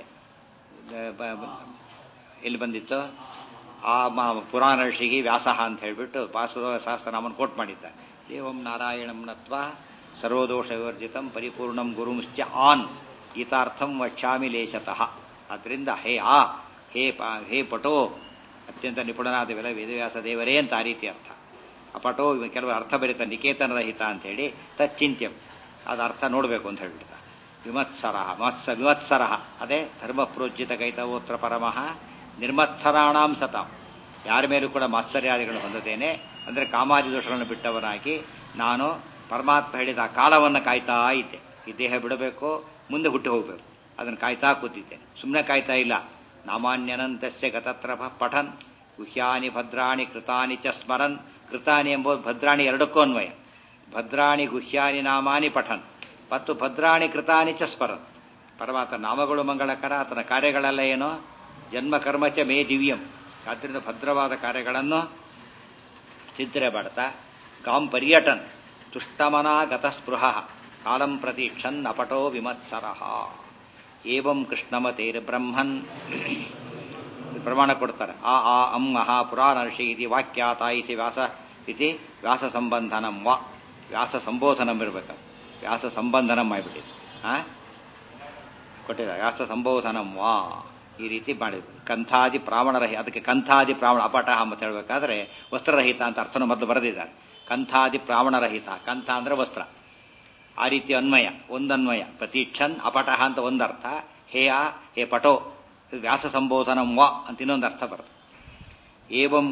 ಎಲ್ಲಿ ಬಂದಿತ್ತು? ಆ ಪುರಾಣ ಋಷಿಗೆ ವ್ಯಾಸಃ ಅಂತ ಹೇಳಿಬಿಟ್ಟು ವಾಸುದೇವ ಸಹಸ್ರನಾಮನ ಕೋಟ್ ಮಾಡಿದ್ದಾರೆ. ದೇವಂ ನಾರಾಯಣಂ ನತ್ವಾ ಸರ್ವದೋಷ ವಿವರ್ಜಿತಂ ಪರಿಪೂರ್ಣಂ ಗುರುಂಶ್ಚ ಆನ್ ಗೀತಾರ್ಥಂ ವಕ್ಷ್ಯಾಮಿ ಲೇಶತಃ. ಆದ್ದರಿಂದ ಹೇ ಆ, ಹೇ ಪಟೋ, ಅತ್ಯಂತ ನಿಪುಣನಾದ ವೇದವ್ಯಾಸ ದೇವರೇ ಅಂತ ಆ ರೀತಿ ಅರ್ಥ. ಅಪಟೋ ಕೆಲವು ಅರ್ಥ ಬರೀತಾರೆ, ನಿಕೇತನರಹಿತ ಅಂತ ಹೇಳಿ. ತಚ್ಚಿಂತ್ಯಂ, ಅದು ಅರ್ಥ ನೋಡಬೇಕು ಅಂತ ಹೇಳ್ಬಿಡ್ತಾರೆ. ವಿಮತ್ಸರಃ, ವಿಮತ್ಸರಃ ಅದೇ ಧರ್ಮ ಪ್ರೋಜ್ಜಿತ ಕೈತವೋತ್ರ ಪರಮಃ ನಿರ್ಮತ್ಸರಾಣಾಂ ಸತಾಂ. ಯಾರ ಮೇಲೂ ಕೂಡ ಮಾತ್ಸರ್ಯಾದಿಗಳನ್ನು ಹೊಂದದೇನೆ, ಅಂದರೆ ಕಾಮಾದಿ ದೋಷಗಳನ್ನು ಬಿಟ್ಟವನಾಗಿ ನಾನು ಪರಮಾತ್ಮ ಹೇಳಿದ ಆ ಕಾಲವನ್ನು ಕಾಯ್ತಾ ಇದ್ದೆ. ಈ ದೇಹ ಬಿಡಬೇಕು, ಮುಂದೆ ಹುಟ್ಟಿ ಹೋಗಬೇಕು, ಅದನ್ನು ಕಾಯ್ತಾ ಕೂತಿದ್ದೆ. ಸುಮ್ಮನೆ ಕಾಯ್ತಾ ಇಲ್ಲ. ನಾಮಾನ್ಯನಂತಸ್ಯ ಗತತ್ರಪ ಪಠನ್ ಗುಹ್ಯಾನಿ ಭದ್ರಾಣಿ ಕೃತಾನಿ ಚ ಸ್ಮರನ್. ಕೃತಾನಿ ಎಂಬುದು ಭದ್ರಾಣಿ ಎರಡಕ್ಕೂ ಅನ್ವಯ. ಭದ್ರಾಣಿ ಗುಹ್ಯಾನಿ ನಾಮಾನಿ ಪಠನ್ ಮತ್ತು ಭದ್ರಾಣಿ ಕೃತಾನಿ ಚ ಸ್ಮರನ್. ಪರಮಾತ್ಮ ನಾಮಗಳು ಮಂಗಳಕರ, ಆತನ ಕಾರ್ಯಗಳೆಲ್ಲ ಏನೋ ಜನ್ಮ ಕರ್ಮಚ ಮೇ ದಿವ್ಯಂ. ಆದ್ದರಿಂದ ಭದ್ರವಾದ ಕಾರ್ಯಗಳನ್ನು ಚಿಂತನೆ ಮಾಡ್ತಾ. ಗಾಂ ಪರ್ಯಟನ್ ತುಷ್ಟಮನಾ ಗತಸ್ಪೃಹ ಕಾಲಂ ಪ್ರತೀಕ್ಷನ್ ಅಪಟೋ ವಿಮತ್ಸರಃ. ಏವಂ ಕೃಷ್ಣಮತೇರ್ ಬ್ರಹ್ಮನ್ ಪ್ರಮಾಣ ಕೊಡ್ತಾರೆ. ಆ ಆ ಅಂ ಮಹಾ ಪುರಾಣ ಋಷಿ ಇತಿ ವಾಕ್ಯಾತ ಇತಿ ವ್ಯಾಸ ಸಂಬಂಧನಂ ವಾ. ವ್ಯಾಸ ಸಂಬೋಧನಂ ಇರಬೇಕು, ವ್ಯಾಸ ಸಂಬಂಧನಂ ಆಗಿಬಿಟ್ಟಿದೆ. ಕೊಟ್ಟಿದ್ದಾರೆ ವ್ಯಾಸ ಸಂಬೋಧನಂ ವಾ, ಈ ರೀತಿ ಮಾಡಿದ್ರು. ಕಂಥಾದಿ ಪ್ರಾವಣರಹಿತ, ಅದಕ್ಕೆ ಕಂಥಾದಿ ಪ್ರಾವಣ ಅಪಟಃ ಅಂತ ಹೇಳಬೇಕಾದ್ರೆ ವಸ್ತ್ರರಹಿತ ಅಂತ ಅರ್ಥನೂ ಮೊದಲು ಬರೆದಿದ್ದಾರೆ. ಕಂಥಾದಿ ಪ್ರಾವಣರಹಿತ, ಕಂಥ ಅಂದ್ರೆ ವಸ್ತ್ರ, ಆ ರೀತಿ ಅನ್ವಯ, ಒಂದನ್ವಯ. ಪ್ರತೀಕ್ಷನ್ ಅಪಟಃ ಅಂತ ಒಂದರ್ಥ, ಹೇಯ ಹೇ ಪಟೋ ವ್ಯಾಸ ಸಂಬೋಧನಂ ವಾ ಅಂತ ಇನ್ನೊಂದು ಅರ್ಥ ಬರುತ್ತೆ. ಏವಂ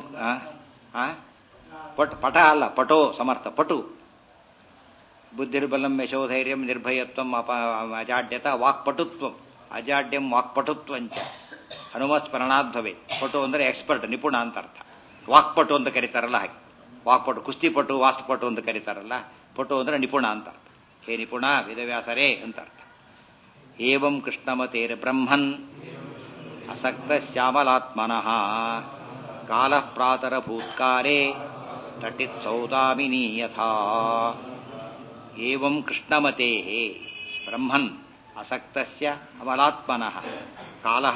ಪಟ ಅಲ್ಲ, ಪಟೋ ಸಮರ್ಥ, ಪಟು. ಬುದ್ಧಿರ್ಬಲಂ ಯಶೋಧೈರ್ಯಂ ನಿರ್ಭಯತ್ವಂ ಅಜಾಡ್ಯತ ವಾಕ್ಪಟುತ್ವಂ. ಅಜಾಡ್ಯಂ ವಾಕ್ಪಟುತ್ವಂಚ ಹನುಮತ್ ಸ್ಮರಣಾದ್ಭವೆ. ಪಟು ಅಂದರೆ ಎಕ್ಸ್ಪರ್ಟ್, ನಿಪುಣ ಅಂತ ಅರ್ಥ. ವಾಕ್ಪಟು ಅಂತ ಕರೀತಾರಲ್ಲ ಹಾಗೆ. ವಾಕ್ಪಟು, ಕುಸ್ತಿಪಟು, ವಾಸ್ತುಪಟು ಅಂತ ಕರೀತಾರಲ್ಲ. ಪಟು ಅಂದರೆ ನಿಪುಣ ಅಂತ ಅರ್ಥ. ಹೇ ನಿಪುಣ ವೇದವ್ಯಾಸರೇ ಅಂತ ಅರ್ಥ. ಏವಂ ಕೃಷ್ಣಮತೇರ್ ಬ್ರಹ್ಮನ್ ಅಸಕ್ತ ಶ್ಯಾಮಲಾತ್ಮನಃ ಕಾಲಃ ಪ್ರಾತರಭೂತ್ಕಾಲೇ ತಟಿತ್ ಸೌದಾಮಿನಿ ಯಥಾ ಏವಂ ಕೃಷ್ಣಮತೇಃ ಬ್ರಹ್ಮನ್ ಅಸಕ್ತಸ್ಯ ಅಮಲಾತ್ಮನಃ ಕಾಲಃ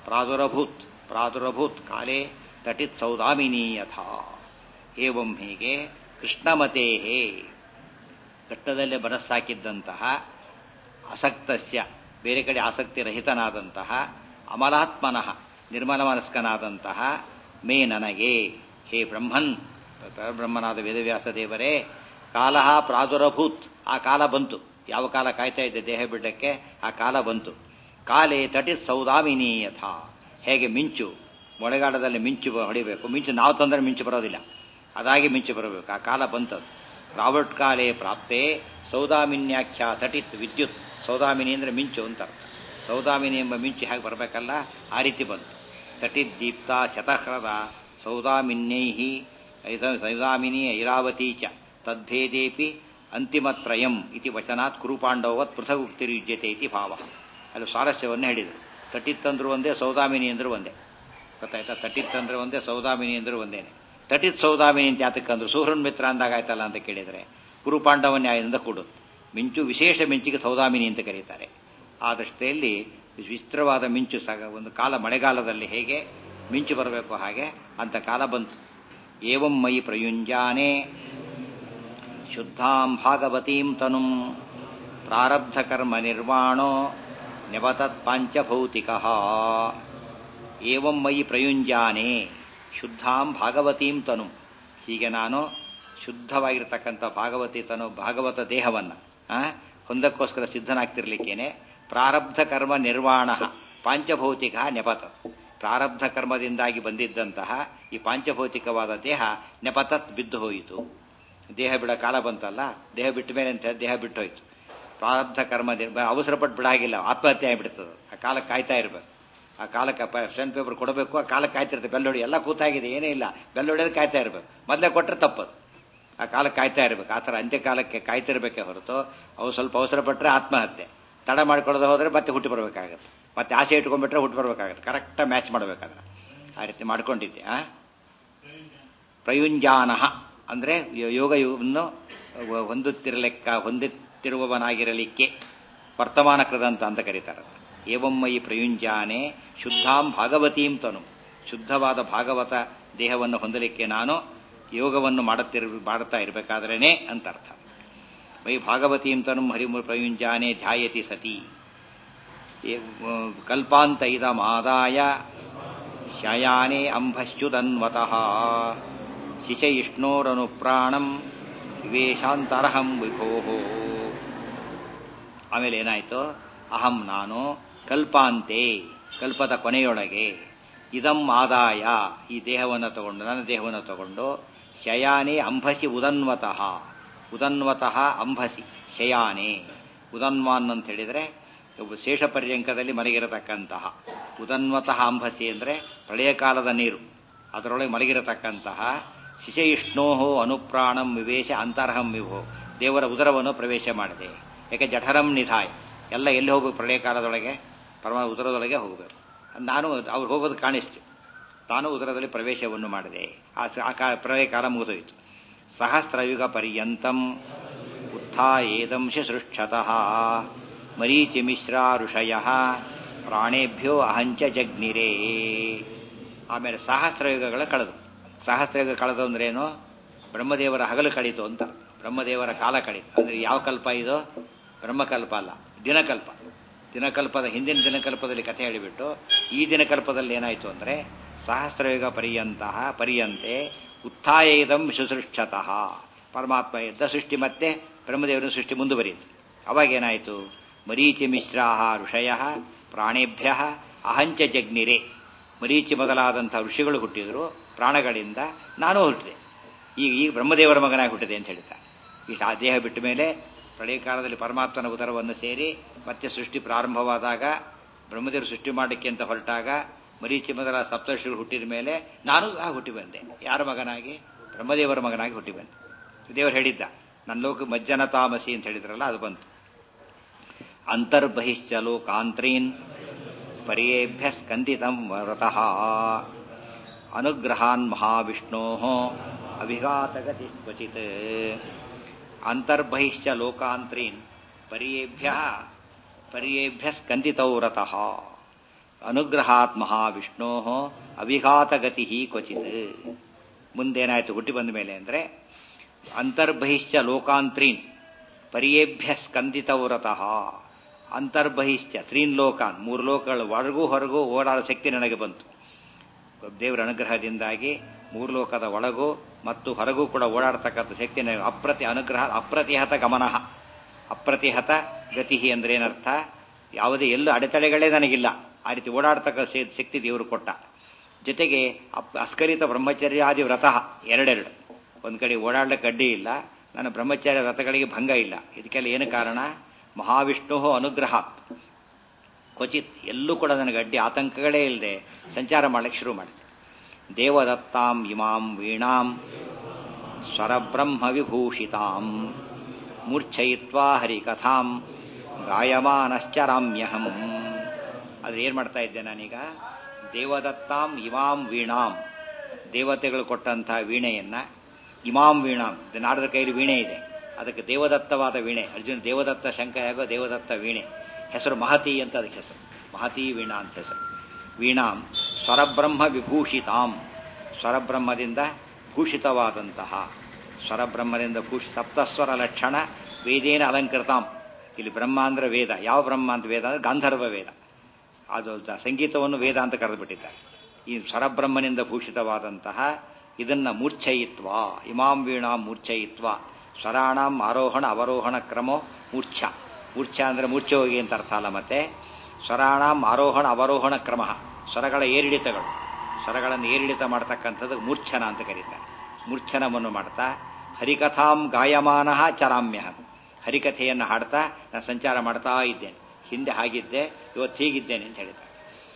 ಪ್ರಾದುರಭೂತ್ ಕಾಲೇ ತಟಿತ್ ಸೌದಾಮಿನಿ ಯಥಾ ಏವಂ ಹೀಗೆ ಕೃಷ್ಣಮತೇಃ ಕಟ್ಟದಲ್ಲಿ ಮನಸ್ಸಾಕಿದ್ದಂತಹ ಅಸಕ್ತಸ್ಯ ಬೇರೆ ಕಡೆ ಆಸಕ್ತಿ ರಹಿತನಾದಂತಹ ಅಮಲಾತ್ಮನಃ ನಿರ್ಮಲ ಮನಸ್ಕನಾದಂತಹ ಮೇ ನನಗೆ ಹೇ ಬ್ರಹ್ಮನ್ ಬ್ರಹ್ಮನಾದ ವೇದವ್ಯಾಸ ದೇವರೇ ಕಾಲಃ ಪ್ರಾದುರಭೂತ್ ಆ ಕಾಲ ಬಂತು ಯಾವ ಕಾಲ ಕಾಯ್ತಾ ಇದ್ದೆ ದೇಹ ಬಿಡಕ್ಕೆ ಆ ಕಾಲ ಬಂತು ಕಾಲೇ ತಟಿತ್ ಸೌದಾಮಿನಿ ಯಥಾ ಹೇಗೆ ಮಿಂಚು ಮಳೆಗಾಲದಲ್ಲಿ ಮಿಂಚು ಹೊಡಿಬೇಕು ಮಿಂಚು ನಾವು ತಂದರೆ ಮಿಂಚು ಬರೋದಿಲ್ಲ ಅದಾಗಿ ಮಿಂಚು ಬರಬೇಕು ಆ ಕಾಲ ಬಂತದ್ದು ರಾಬರ್ಟ್ ಕಾಲೇ ಪ್ರಾಪ್ತೆ ಸೌದಾಮಿನ್ಯಾಖ್ಯ ತಟಿತ್ ವಿದ್ಯುತ್ ಸೌದಾಮಿನಿ ಅಂದರೆ ಮಿಂಚು ಅಂತ ಅರ್ಥ ಸೌದಾಮಿನಿ ಎಂಬ ಮಿಂಚು ಹೇಗೆ ಬರಬೇಕಲ್ಲ ಆ ರೀತಿ ಬಂತು ತಟಿತ್ ದೀಪ್ತ ಶತಹ್ರದ ಸೌದಾಮಿನ್ಯೈ ಸೌದಾಮಿನಿ ಐರಾವತಿ ಚ ತದ್ಭೇದೇಪಿ ಅಂತಿಮತ್ರಯಂ ಇತಿ ವಚನಾತ್ ಕುರುಪಾಂಡವತ್ ಪೃಥಗ್ ಉಕ್ತಿರ್ಯುಜ್ಯತೆ ಇತಿ ಭಾವ ಅಲ್ಲಿ ಸ್ವಾರಸ್ಯವನ್ನು ಹೇಳಿದರು ತಟಿತ್ ಅಂದ್ರು ಒಂದೇ ಸೌದಾಮಿನಿ ಅಂದ್ರು ಒಂದೇ ಗೊತ್ತಾಯ್ತಾ ತಟಿತ್ ಅಂದ್ರೆ ಒಂದೇ ಸೌದಾಮಿನಿ ಅಂದ್ರು ಒಂದೇನೆ ತಟಿತ್ ಸೌದಾಮಿನಿ ಅಂತ ಯಾತಕ್ಕಂದ್ರು ಸೂರ್ಯನ್ ಮಿತ್ರ ಅಂದಾಗ ಆಯ್ತಲ್ಲ ಅಂತ ಕೇಳಿದರೆ ಕುರುಪಾಂಡವ ನ್ಯಾಯದಿಂದ ಕೂಡುದು ಮಿಂಚು ವಿಶೇಷ ಮಿಂಚಿಗೆ ಸೌದಾಮಿನಿ ಅಂತ ಕರೀತಾರೆ ಆ ದೃಷ್ಟಿಯಲ್ಲಿ ವಿಚಿತ್ರವಾದ ಮಿಂಚು ಒಂದು ಕಾಲ ಮಳೆಗಾಲದಲ್ಲಿ ಹೇಗೆ ಮಿಂಚು ಬರಬೇಕು ಹಾಗೆ ಅಂತ ಕಾಲ ಬಂತು ಏವಂ ಮಯಿ ಪ್ರಯುಂಜಾನೆ ಶುದ್ಧಾಂ ಭಾಗವತೀಂ ತನುಂ ಪ್ರಾರಬ್ಧ ಕರ್ಮ ನಿರ್ವಾಣೋ ನ್ಯವತತ್ ಪಾಂಚಭೌತಿಕಃ ಏವಂ ಮಯಿ ಪ್ರಯುಂಜಾನೆ ಶುದ್ಧಾಂ ಭಾಗವತೀಂ ತನು ಹೀಗೆ ನಾನು ಶುದ್ಧವಾಗಿರ್ತಕ್ಕಂಥ ಭಾಗವತಿ ತನು ಭಾಗವತ ದೇಹವನ್ನು ಹೊಂದಕ್ಕೋಸ್ಕರ ಸಿದ್ಧನಾಗ್ತಿರ್ಲಿಕ್ಕೇನೆ ಪ್ರಾರಬ್ಧ ಕರ್ಮ ನಿರ್ವಾಣ ಪಾಂಚಭೌತಿಕ ನೆಪತತ್ ಪ್ರಾರಬ್ಧ ಕರ್ಮದಿಂದಾಗಿ ಬಂದಿದ್ದಂತಹ ಈ ಪಾಂಚಭೌತಿಕವಾದ ದೇಹ ನೆಪತತ್ ಬಿದ್ದು ಹೋಯಿತು ದೇಹ ಬಿಡ ಕಾಲ ಬಂತಲ್ಲ ದೇಹ ಬಿಟ್ಟ ಮೇಲೆ ಅಂತ ದೇಹ ಬಿಟ್ಟು ಹೋಯ್ತು ಪ್ರಾರಬ್ಧ ಕರ್ಮ ಅವಸರಪಟ್ಟು ಬಿಡಾಗಿಲ್ಲ ಆತ್ಮಹತ್ಯೆ ಆಗಿಬಿಡ್ತದೆ ಆ ಕಾಲಕ್ಕೆ ಕಾಯ್ತಾ ಇರಬೇಕು ಆ ಕಾಲಕ್ಕೆ ಪೆನ್ ಪೇಪರ್ ಕೊಡಬೇಕು ಆ ಕಾಲಕ್ಕೆ ಕಾಯ್ತಿರುತ್ತೆ ಬೆಲ್ಲೊಡಿ ಎಲ್ಲ ಕೂತಾಗಿದೆ ಏನೇ ಇಲ್ಲ ಬೆಲ್ಲೊಡಿಯೋದು ಕಾಯ್ತಾ ಇರಬೇಕು ಮೊದಲೇ ಕೊಟ್ಟರೆ ತಪ್ಪದು ಆ ಕಾಲಕ್ಕೆ ಕಾಯ್ತಾ ಇರಬೇಕು ಆ ಥರ ಅಂತ್ಯಕಾಲಕ್ಕೆ ಕಾಯ್ತಿರ್ಬೇಕೇ ಹೊರತು ಅವು ಸ್ವಲ್ಪ ಅವಸರಪಟ್ಟರೆ ಆತ್ಮಹತ್ಯೆ ತಡ ಮಾಡ್ಕೊಳ್ಳೋದು ಹೋದರೆ ಮತ್ತೆ ಹುಟ್ಟಿ ಬರಬೇಕಾಗತ್ತೆ ಮತ್ತೆ ಆಸೆ ಇಟ್ಕೊಂಡ್ಬಿಟ್ರೆ ಹುಟ್ಟು ಬರಬೇಕಾಗತ್ತೆ ಕರೆಕ್ಟಾಗಿ ಮ್ಯಾಚ್ ಮಾಡಬೇಕಾದ್ರೆ ಆ ರೀತಿ ಮಾಡ್ಕೊಂಡಿದ್ದೆ ಪ್ರಯುಂಜಾನ ಅಂದರೆ ಯೋಗವನ್ನು ಹೊಂದುತ್ತಿರುವವನಾಗಿರಲಿಕ್ಕೆ ವರ್ತಮಾನ ಕೃದಂತ ಅಂತ ಕರೀತಾರೆ ಏವಮ್ಮಯಿ ಪ್ರಯುಂಜಾನೆ ಶುದ್ಧಾಂ ಭಾಗವತೀಂ ತನು ಶುದ್ಧವಾದ ಭಾಗವತ ದೇಹವನ್ನು ಹೊಂದಲಿಕ್ಕೆ ನಾನು ಯೋಗವನ್ನು ಮಾಡುತ್ತಾ ಇರಬೇಕಾದ್ರೇನೆ ಅಂತ ಅರ್ಥ ವೈ ಭಾಗವತೀಂ ತನು ಹರಿಮು ಪ್ರಯುಂಜಾನೆ ಧ್ಯಾಯತಿ ಸತಿ ಕಲ್ಪಾಂತ ಇದಮಾದಾಯ ಶಯಾನೆ ಅಂಭಶ್ಚುದನ್ವತಃ ಶಿಶಯಿಷ್ಣೋರನು ಪ್ರಾಣಂ ವಿವೇಶಾಂತರಹಂ ವಿಭೋ ಆಮೇಲೆ ಏನಾಯ್ತು ಅಹಂ ನಾನು ಕಲ್ಪಾಂತೆ ಕಲ್ಪದ ಕೊನೆಯೊಳಗೆ ಇದಂ ಆದಾಯ ಈ ದೇಹವನ್ನು ತಗೊಂಡು ನನ್ನ ದೇಹವನ್ನು ತಗೊಂಡು ಶಯಾನೆ ಅಂಭಸಿ ಉದನ್ವತಃ ಅಂಭಸಿ ಶಯಾನೆ ಉದನ್ವಾನ್ ಅಂತ ಹೇಳಿದರೆ ಶೇಷ ಪರ್ಯಂಕದಲ್ಲಿ ಮಲಗಿರತಕ್ಕಂತಹ ಉದನ್ವತಃ ಅಂಭಸಿ ಅಂದರೆ ಪ್ರಳಯ ಕಾಲದ ನೀರು ಅದರೊಳಗೆ ಮಲಗಿರತಕ್ಕಂತಹ ಶಿಶಯಿಷ್ಣೋಹೋ ಅನುಪ್ರಾಣಂ ವಿವೇಶ ಅಂತರ್ಹಂ ವಿಭೋ ದೇವರ ಉದರವನ್ನು ಪ್ರವೇಶ ಮಾಡಿದೆ ಯಾಕೆ ಜಠರಂ ನಿಧಾಯ ಎಲ್ಲ ಎಲ್ಲಿ ಹೋಗಬೇಕು ಪ್ರಳಯ ಕಾಲದೊಳಗೆ ಉದರದೊಳಗೆ ಹೋಗಬೇಕು ನಾನು ಅವ್ರು ಹೋಗೋದು ಕಾಣಿಸ್ತು ತಾನು ಉದರದಲ್ಲಿ ಪ್ರವೇಶವನ್ನು ಮಾಡಿದೆ ಆ ಪ್ರಳಯ ಕಾಲ ಮುಗಿದೋಯಿತು ಸಹಸ್ರಯುಗ ಪರ್ಯಂತಂ ಉತ್ಥಾಯೇದಂಶ ಸೃಷ್ಟತಃ ಮರೀಚಿ ಮಿಶ್ರಾ ಋಷಯ ಪ್ರಾಣೇಭ್ಯೋ ಅಹಂಚ ಜಗ್ನಿರೇ ಆಮೇಲೆ ಸಹಸ್ರಯುಗಗಳ ಕಳೆದು ಸಹಸ್ರಯುಗ ಕಳೆದು ಅಂದ್ರೇನು ಬ್ರಹ್ಮದೇವರ ಹಗಲು ಕಳೀತು ಅಂತ ಬ್ರಹ್ಮದೇವರ ಕಾಲ ಕಳೀತು ಅಂದ್ರೆ ಯಾವ ಕಲ್ಪ ಇದು ಬ್ರಹ್ಮಕಲ್ಪ ಅಲ್ಲ ದಿನಕಲ್ಪದ ಹಿಂದಿನ ದಿನಕಲ್ಪದಲ್ಲಿ ಕಥೆ ಹೇಳಿಬಿಟ್ಟು ಈ ದಿನಕಲ್ಪದಲ್ಲಿ ಏನಾಯಿತು ಅಂದರೆ ಸಹಸ್ರಯುಗ ಪರ್ಯಂತೆ ಉತ್ಥಾಯೇದಂ ಶುಸೃಷ್ಟತಃ ಪರಮಾತ್ಮ ಎದ್ದ ಸೃಷ್ಟಿ ಮತ್ತೆ ಬ್ರಹ್ಮದೇವರ ಸೃಷ್ಟಿ ಮುಂದುವರಿಯಿತು ಅವಾಗೇನಾಯಿತು ಮರೀಚಿ ಮಿಶ್ರಾಹ ಋಷಯ ಪ್ರಾಣೇಭ್ಯ ಅಹಂಚ ಜಗ್ನಿರೆ ಮರೀಚಿ ಮೊದಲಾದಂಥ ಋಷಿಗಳು ಹುಟ್ಟಿದ್ರು ಪ್ರಾಣಗಳಿಂದ ನಾನು ಹುಟ್ಟಿದೆ ಈಗ ಬ್ರಹ್ಮದೇವರ ಮಗನಾಗಿ ಹುಟ್ಟಿದೆ ಅಂತ ಹೇಳ್ತಾ ಈ ಆ ದೇಹ ಬಿಟ್ಟ ಮೇಲೆ ಪ್ರಳಯ ಕಾಲದಲ್ಲಿ ಪರಮಾತ್ಮನ ಉದರವನ್ನು ಸೇರಿ ಮತ್ತೆ ಸೃಷ್ಟಿ ಪ್ರಾರಂಭವಾದಾಗ ಬ್ರಹ್ಮದೇವರು ಸೃಷ್ಟಿ ಮಾಡಲಿಕ್ಕೆ ಅಂತ ಹೊರಟಾಗ ಮರೀಚಿ ಮೊದಲ ಸಪ್ತರ್ಷಿಗಳು ಹುಟ್ಟಿದ ಮೇಲೆ ನಾನು ಸಹ ಹುಟ್ಟಿ ಬಂದೆ ಯಾರ ಮಗನಾಗಿ ಬ್ರಹ್ಮದೇವರ ಮಗನಾಗಿ ಹುಟ್ಟಿ ಬಂದೆ ದೇವರು ಹೇಳಿದ್ದ ನನ್ನ ಲೋಕ ಮಜ್ಜನ ತಾಮಸಿ ಅಂತ ಹೇಳಿದ್ರಲ್ಲ ಅದು ಬಂತು ಅಂತರ್ಬಹಿಶ್ಚ ಲೋಕಾಂತ್ರೀನ್ ಪರ್ಯೇಭ್ಯ ಸ್ಕಂದಿತಂ ವರತಃ ಅನುಗ್ರಹಾನ್ ಮಹಾವಿಷ್ಣೋ ಅವಿಘಾತಗತಿ ಕ್ವಚಿತ್ ಅಂತರ್ಬಹಿಶ್ಚ ಲೋಕಾಂತ್ರೀನ್ ಪರ್ಯೇಭ್ಯ ಸ್ಕಂದಿತೌ ರತಃ ಅನುಗ್ರಹಾತ್ ಮಹಾವಿಷ್ಣೋ ಅವಿಘಾತಗತಿ ಕ್ವಚಿತ್. ಮುಂದೇನಾಯ್ತು ಹುಟ್ಟಿ ಬಂದ ಮೇಲೆ ಅಂದರೆ ಅಂತರ್ಬಹಿಶ್ಚ ಲೋಕಾಂತ್ರೀನ್ ಪರ್ಯೇಭ್ಯ ಸ್ಕಂದಿತೌ ರತಃ. ಅಂತರ್ಬಹಿಶ್ಚ ತ್ರೀನ್ ಲೋಕಾನ್, ಮೂರು ಲೋಕಗಳು ಒಳಗೂ ಹೊರಗೂ ಓಡಾಡೋ ಶಕ್ತಿ ನನಗೆ ಬಂತು. ದೇವರ ಅನುಗ್ರಹದಿಂದಾಗಿ ಮೂರು ಲೋಕದ ಒಳಗೂ ಮತ್ತು ಹೊರಗೂ ಕೂಡ ಓಡಾಡ್ತಕ್ಕಂಥ ಶಕ್ತಿ ನನಗೆ ಅನುಗ್ರಹ ಅಪ್ರತಿಹತ ಗಮನಃ. ಅಪ್ರತಿಹತ ಗತಿ ಅಂದ್ರೆ ಏನರ್ಥ? ಯಾವುದೇ ಎಲ್ಲೂ ಅಡೆತಡೆಗಳೇ ನನಗಿಲ್ಲ, ಆ ರೀತಿ ಓಡಾಡ್ತಕ್ಕ ಶಕ್ತಿ ದೇವರು ಕೊಟ್ಟ. ಜೊತೆಗೆ ಅಸ್ಕಲಿತ ಬ್ರಹ್ಮಚರ್ಯಾದಿ ವ್ರತಃ ಎರಡೆರಡು. ಒಂದು ಕಡೆ ಓಡಾಡ್ಲಿಕ್ಕೆ ಅಡ್ಡಿ ಇಲ್ಲ, ನನ್ನ ಬ್ರಹ್ಮಚರ್ಯ ವ್ರತಗಳಿಗೆ ಭಂಗ ಇಲ್ಲ. ಇದಕ್ಕೆಲ್ಲ ಏನು ಕಾರಣ? ಮಹಾವಿಷ್ಣು ಅನುಗ್ರಹಾತ್ ಕ್ವಚಿತ್, ಎಲ್ಲೂ ಕೂಡ ನನಗೆ ಅಡ್ಡಿ ಆತಂಕಗಳೇ ಇಲ್ಲದೆ ಸಂಚಾರ ಮಾಡಲಿಕ್ಕೆ ಶುರು ಮಾಡಿದೆ. ದೇವದತ್ತಾಂ ಇಮಾಂ ವೀಣಾಂ ಸ್ವರಬ್ರಹ್ಮ ವಿಭೂಷಿತಾಂ ಮೂರ್ಛಯಿತ್ವಾ ಹರಿಕಥಾಂ ಗಾಯಮಾನಶ್ಚರಾಮ್ಯಹಂ. ಅದು ಏನು ಮಾಡ್ತಾ ಇದ್ದೆ ನಾನೀಗ? ದೇವದತ್ತಾಂ ಇಮಾಂ ವೀಣಾಂ, ದೇವತೆಗಳು ಕೊಟ್ಟಂಥ ವೀಣೆಯನ್ನ, ಇಮಾಂ ವೀಣಾಂ, ನಾಡದ ಕೈಲಿ ವೀಣೆ ಇದೆ, ಅದಕ್ಕೆ ದೇವದತ್ತವಾದ ವೀಣೆ. ಅರ್ಜುನ ದೇವದತ್ತ ಶಂಕ ಹೇಗೋ ದೇವದತ್ತ ವೀಣೆ, ಹೆಸರು ಮಹತಿ ಅಂತ ಅದಕ್ಕೆ ಹೆಸರು, ಮಹತಿ ವೀಣಾ ಅಂತ ಹೆಸರು. ವೀಣಾಂ ಸ್ವರಬ್ರಹ್ಮ ವಿಭೂಷಿತಾಂ, ಸ್ವರಬ್ರಹ್ಮದಿಂದ ಭೂಷಿತವಾದಂತಹ, ಸ್ವರಬ್ರಹ್ಮದಿಂದ ಸಪ್ತಸ್ವರ ಲಕ್ಷಣ ವೇದೇನ ಅಲಂಕೃತಾಂ. ಇಲ್ಲಿ ಬ್ರಹ್ಮ ಅಂದ್ರೆ ವೇದ. ಯಾವ ಬ್ರಹ್ಮ ಅಂತ? ವೇದ ಅಂದ್ರೆ ಗಾಂಧರ್ವ ವೇದ. ಅದು ಸಂಗೀತವನ್ನು ವೇದ ಅಂತ ಕರೆದುಬಿಟ್ಟಿದ್ದಾರೆ. ಈ ಸ್ವರಬ್ರಹ್ಮನಿಂದ ಭೂಷಿತವಾದಂತಹ ಇದನ್ನ ಮೂರ್ಛಯಿತ್ವ, ಇಮಾಂ ವೀಣಾಂ ಮೂರ್ಛಯಿತ್ವ, ಸ್ವರಾಣಾಂ ಆರೋಹಣ ಅವರೋಹಣ ಕ್ರಮೋ ಮೂರ್ಛ. ಮೂರ್ಛ ಅಂದ್ರೆ ಮೂರ್ಛೆ ಹೋಗಿ ಅಂತ ಅರ್ಥ ಅಲ್ಲ. ಮತ್ತೆ ಸ್ವರಾಣಾಂ ಆರೋಹಣ ಅವರೋಹಣ ಕ್ರಮ, ಸ್ವರಗಳ ಏರಿಳಿತಗಳು, ಸ್ವರಗಳನ್ನು ಏರಿಳಿತ ಮಾಡ್ತಕ್ಕಂಥದ್ದು ಮೂರ್ಛನ ಅಂತ ಕರೀತಾರೆ. ಮೂರ್ಛನವನ್ನು ಮಾಡ್ತಾ ಹರಿಕಥಾಂ ಗಾಯಮಾನ ಚರಾಮ್ಯ, ಹರಿಕಥೆಯನ್ನು ಹಾಡ್ತಾ ನಾನು ಸಂಚಾರ ಮಾಡ್ತಾ ಇದ್ದೇನೆ. ಹಿಂದೆ ಹಾಗಿದ್ದೆ, ಇವತ್ತು ಹೀಗಿದ್ದೇನೆ ಅಂತ ಹೇಳಿದ್ದಾರೆ.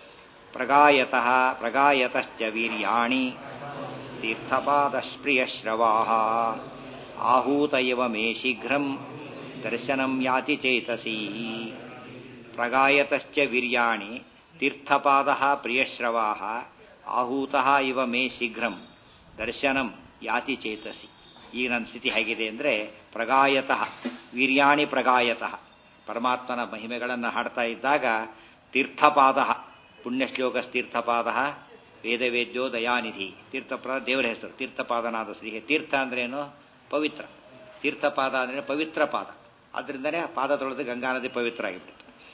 ಪ್ರಗಾಯತಶ್ಚ ವೀರ್ಯಾಣಿ ತೀರ್ಥಪಾದಸ್ಪ್ರಿಯಶ್ರವಾಃ ಆಹೂತ ಇವ ಮೇ ಶೀಘ್ರಂ ದರ್ಶನಂ ಯಾತಿ ಚೇತಸಿ. ಪ್ರಗಾಯತಶ್ಚ ವೀರ್ಯಾಣಿ ತೀರ್ಥಪಾದಃ ಪ್ರಿಯಶ್ರವಾಃ ಆಹೂತಃ ಇವ ಮೇ ಶೀಘ್ರಂ ದರ್ಶನಂ ಯಾತಿ ಚೇತಸಿ. ಈಗ ನನ್ನ ಸ್ಥಿತಿ ಹೇಗಿದೆ ಅಂದರೆ ಪ್ರಗಾಯತಃ ವೀರ್ಯಾಣಿ ಪ್ರಗಾಯತಃ, ಪರಮಾತ್ಮನ ಮಹಿಮೆಗಳನ್ನು ಹಾಡ್ತಾ ಇದ್ದಾಗ ತೀರ್ಥಪಾದ, ಪುಣ್ಯಶ್ಲೋಕಸ್ತೀರ್ಥಪಾದ ವೇದವೇದ್ಯೋ ದಯಾನಿಧಿ. ತೀರ್ಥಪಾದ ದೇವರ ಹೆಸರು, ತೀರ್ಥಪಾದನಾದ ಶ್ರೀ. ತೀರ್ಥ ಅಂದ್ರೇನು? ಪವಿತ್ರ. ತೀರ್ಥಪಾದ ಅಂದ್ರೆ ಪವಿತ್ರ ಪಾದ. ಆದ್ರಿಂದನೇ ಪಾದ ತೊಳೆದು ಗಂಗಾ ನದಿ ಪವಿತ್ರ ಆಗಿಬಿಡುತ್ತೆ.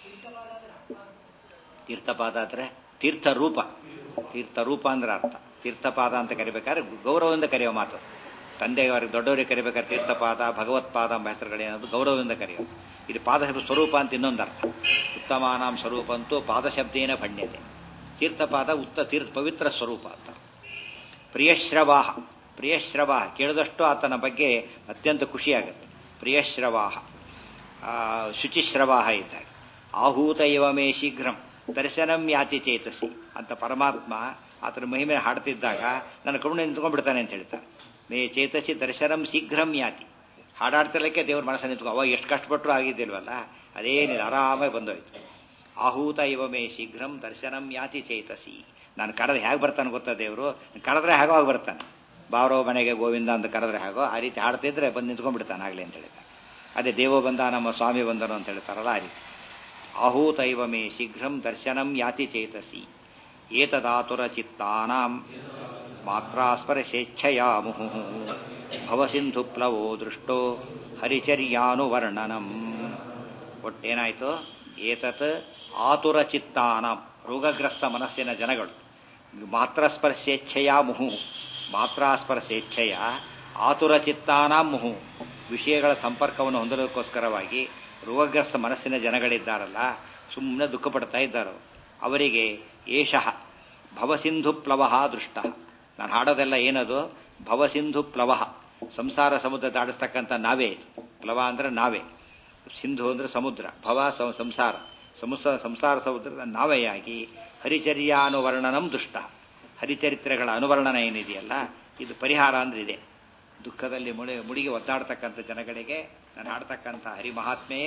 ತೀರ್ಥಪಾದ ಅಂದ್ರೆ ತೀರ್ಥರೂಪ, ತೀರ್ಥರೂಪ ಅಂದ್ರೆ ಅರ್ಥ. ತೀರ್ಥಪಾದ ಅಂತ ಕರಿಬೇಕಾದ್ರೆ ಗೌರವದಿಂದ ಕರೆಯೋ ಮಾತು. ತಂದೆಯವರಿಗೆ ದೊಡ್ಡವರಿಗೆ ಕರಿಬೇಕಾದ್ರೆ ತೀರ್ಥಪಾದ ಭಗವತ್ಪಾದ ಎಂಬ ಹೆಸರುಗಳೇನದು ಗೌರವದಿಂದ ಕರೆಯೋದು. ಇದು ಪಾದ ಸ್ವರೂಪ ಅಂತ ಇನ್ನೊಂದು ಅರ್ಥ. ಉತ್ತಮಾನಾಂ ಸ್ವರೂಪಂತೂ ಪಾದಶಬ್ದೇನ ಭಣ್ಯತೆ. ತೀರ್ಥಪಾದ ಪವಿತ್ರ ಸ್ವರೂಪ ಅಂತ. ಪ್ರಿಯಶ್ರವಾಹ, ಪ್ರಿಯಶ್ರವಾಹ ಕೇಳಿದಷ್ಟು ಆತನ ಬಗ್ಗೆ ಅತ್ಯಂತ ಖುಷಿಯಾಗುತ್ತೆ. ಪ್ರಿಯಶ್ರವಾಹ, ಶುಚಿಶ್ರವಾಹ ಇದ್ದಾಗ. ಆಹೂತ ಇವ ಮೇ ಶೀಘ್ರಂ ದರ್ಶನಂ ಯಾತಿ ಚೇತಸಿ ಅಂತ ಪರಮಾತ್ಮ ಆತನ ಮಹಿಮೆ ಹಾಡ್ತಿದ್ದಾಗ ನನ್ನ ಕರುಣೆ ನಿಂತ್ಕೊಂಡ್ಬಿಡ್ತಾನೆ ಅಂತ ಹೇಳ್ತಾರೆ. ಮೇ ಚೇತಸಿ ದರ್ಶನಂ ಶೀಘ್ರಂ ಯಾತಿ. ಹಾಡಾಡ್ತಿರ್ಲಿಕ್ಕೆ ದೇವ್ರ ಮನಸ್ಸನ್ನು ನಿಂತ್ಕೊ. ಅವಾಗ ಎಷ್ಟು ಕಷ್ಟಪಟ್ಟರು ಆಗಿದ್ದಿಲ್ವಲ್ಲ, ಅದೇನಿಲ್ಲ, ಆರಾಮಾಗಿ ಬಂದೋಯ್ತು. ಆಹೂತ ಇವ ಮೇ ಶೀಘ್ರಂ ದರ್ಶನಂ ಯಾತಿ ಚೇತಸಿ. ನಾನು ಕರೆದ್ರೆ ಹೇಗೆ ಬರ್ತಾನೆ ಗೊತ್ತಾ ದೇವರು? ಕರೆದ್ರೆ ಹೇಗೋ ಆಗಿ ಬರ್ತಾನೆ. ಬಾರೋ ಮನೆಗೆ ಗೋವಿಂದ ಅಂತ ಕರೆದ್ರೆ ಹೇಗೋ ಆ ರೀತಿ ಹಾಡ್ತಿದ್ರೆ ಬಂದು ನಿಂತ್ಕೊಂಡ್ಬಿಡ್ತಾನೆ ಆಗಲಿ ಅಂತ ಹೇಳ್ತಾರೆ. ಅದೇ ದೇವೋ ಬಂದ ನಮ್ಮ ಸ್ವಾಮಿ ಬಂದನು ಅಂತ ಹೇಳ್ತಾರಲ್ಲ ಆ ರೀತಿ. ಆಹೂತ ಇವ ಮೇ ಶೀಘ್ರಂ ದರ್ಶನಂ ಯಾತಿ ಚೇತಸಿ. ಏತದಾತುರ ಚಿತ್ತಾನಾಂ ಮಾತ್ರಾಸ್ಪರ್ಶೇಚ್ಛಯಾ ಮುಹುಃ ಭವಸಿಂಧು ಪ್ಲವೋ ದೃಷ್ಟೋ ಹರಿಚರ್ಯಾನುವರ್ಣನಂ. ಒಟ್ಟೇನಾಯ್ತು? ಏತತ್ ಆತುರ ಚಿತ್ತಾನಾಂ, ರೋಗಗ್ರಸ್ತ ಮನಸ್ಸಿನ ಜನಗಳು. ಮಾತ್ರಸ್ಪರ್ಶೇಚ್ಛೆಯ ಮುಹು, ಮಾತ್ರಾಸ್ಪರ್ಶೇಚ್ಛೆಯ ಆತುರ ಚಿತ್ತಾನಾಂ ಮುಹು, ವಿಷಯಗಳ ಸಂಪರ್ಕವನ್ನು ಹೊಂದಲಿಕ್ಕೋಸ್ಕರವಾಗಿ ರೋಗಗ್ರಸ್ತ ಮನಸ್ಸಿನ ಜನಗಳಿದ್ದಾರಲ್ಲ, ಸುಮ್ಮನೆ ದುಃಖ ಪಡ್ತಾ ಇದ್ದಾರೋ ಅವರಿಗೆ ಏಷಃ ಭವಸಿಂಧು ಪ್ಲವಃ ದೃಷ್ಟ. ನಾನು ಹಾಡೋದೆಲ್ಲ ಏನದು? ಭವಸಿಂಧು ಪ್ಲವಃ, ಸಂಸಾರ ಸಮುದ್ರ ದಾಡಿಸ್ತಕ್ಕಂಥ ನಾವೇ ಇದು. ಪ್ಲವ ಅಂದ್ರೆ ನಾವೇ, ಸಿಂಧು ಅಂದ್ರೆ ಸಮುದ್ರ, ಭವ ಸಂಸಾರ, ಸಂಸಾರ ಸಮುದ್ರದ ನಾವೆಯಾಗಿ ಹರಿಚರ್ಯಾನುವರ್ಣನಂ ದುಷ್ಟ. ಹರಿಚರಿತ್ರೆಗಳ ಅನುವರ್ಣನ ಏನಿದೆಯಲ್ಲ ಇದು ಪರಿಹಾರ ಅಂದ್ರೆ ಇದೆ. ದುಃಖದಲ್ಲಿ ಮುಳುಗಿ ಒದ್ದಾಡ್ತಕ್ಕಂಥ ಜನಗಳಿಗೆ ನಾನು ಹಾಡ್ತಕ್ಕಂಥ ಹರಿಮಹಾತ್ಮೆಯೇ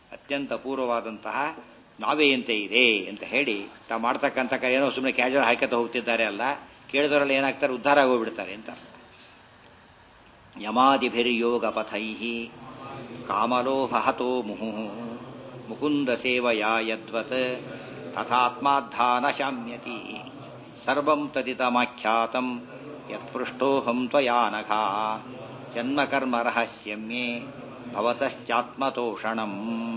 ಅತ್ಯಂತ ಅಪೂರ್ವವಾದಂತಹ ನಾವೆಯಂತೆ ಇದೆ ಅಂತ ಹೇಳಿ ತಾವು ಮಾಡ್ತಕ್ಕಂಥ ಏನೋ ಸುಮ್ಮನೆ ಕ್ಯಾಜುವಲ್ ಹಾಕತ್ತ ಹೋಗ್ತಿದ್ದಾರೆ ಅಲ್ಲ, ಕೇಳಿದವರಲ್ಲಿ ಏನಾಗ್ತಾರೆ, ಉದ್ಧಾರ ಆಗೋಗ್ಬಿಡ್ತಾರೆ ಅಂತ. ಯಮಾದಿಭಿರ್ಯೋಗ ಪಥೈ ಕಾಮಲೋಭಹತೋ ಮುಹು ಮುಕುಂದ ಸೇವಯಾ ಯದ್ವತ್ ತಥಾತ್ಮಾಧಾನ ಶಾಮ್ಯತಿ ಸರ್ವಂ ತದಿತಮಾಖ್ಯಾತಂ ಯತ್ಪೃಷ್ಟೋಹಂ ತ್ವಯಾನಘಾ ಜನ್ಮಕರ್ಮ ರಹಸ್ಯಮ್ಯೇ ಭವತಶ್ಚಾತ್ಮತೋಷಣಂ.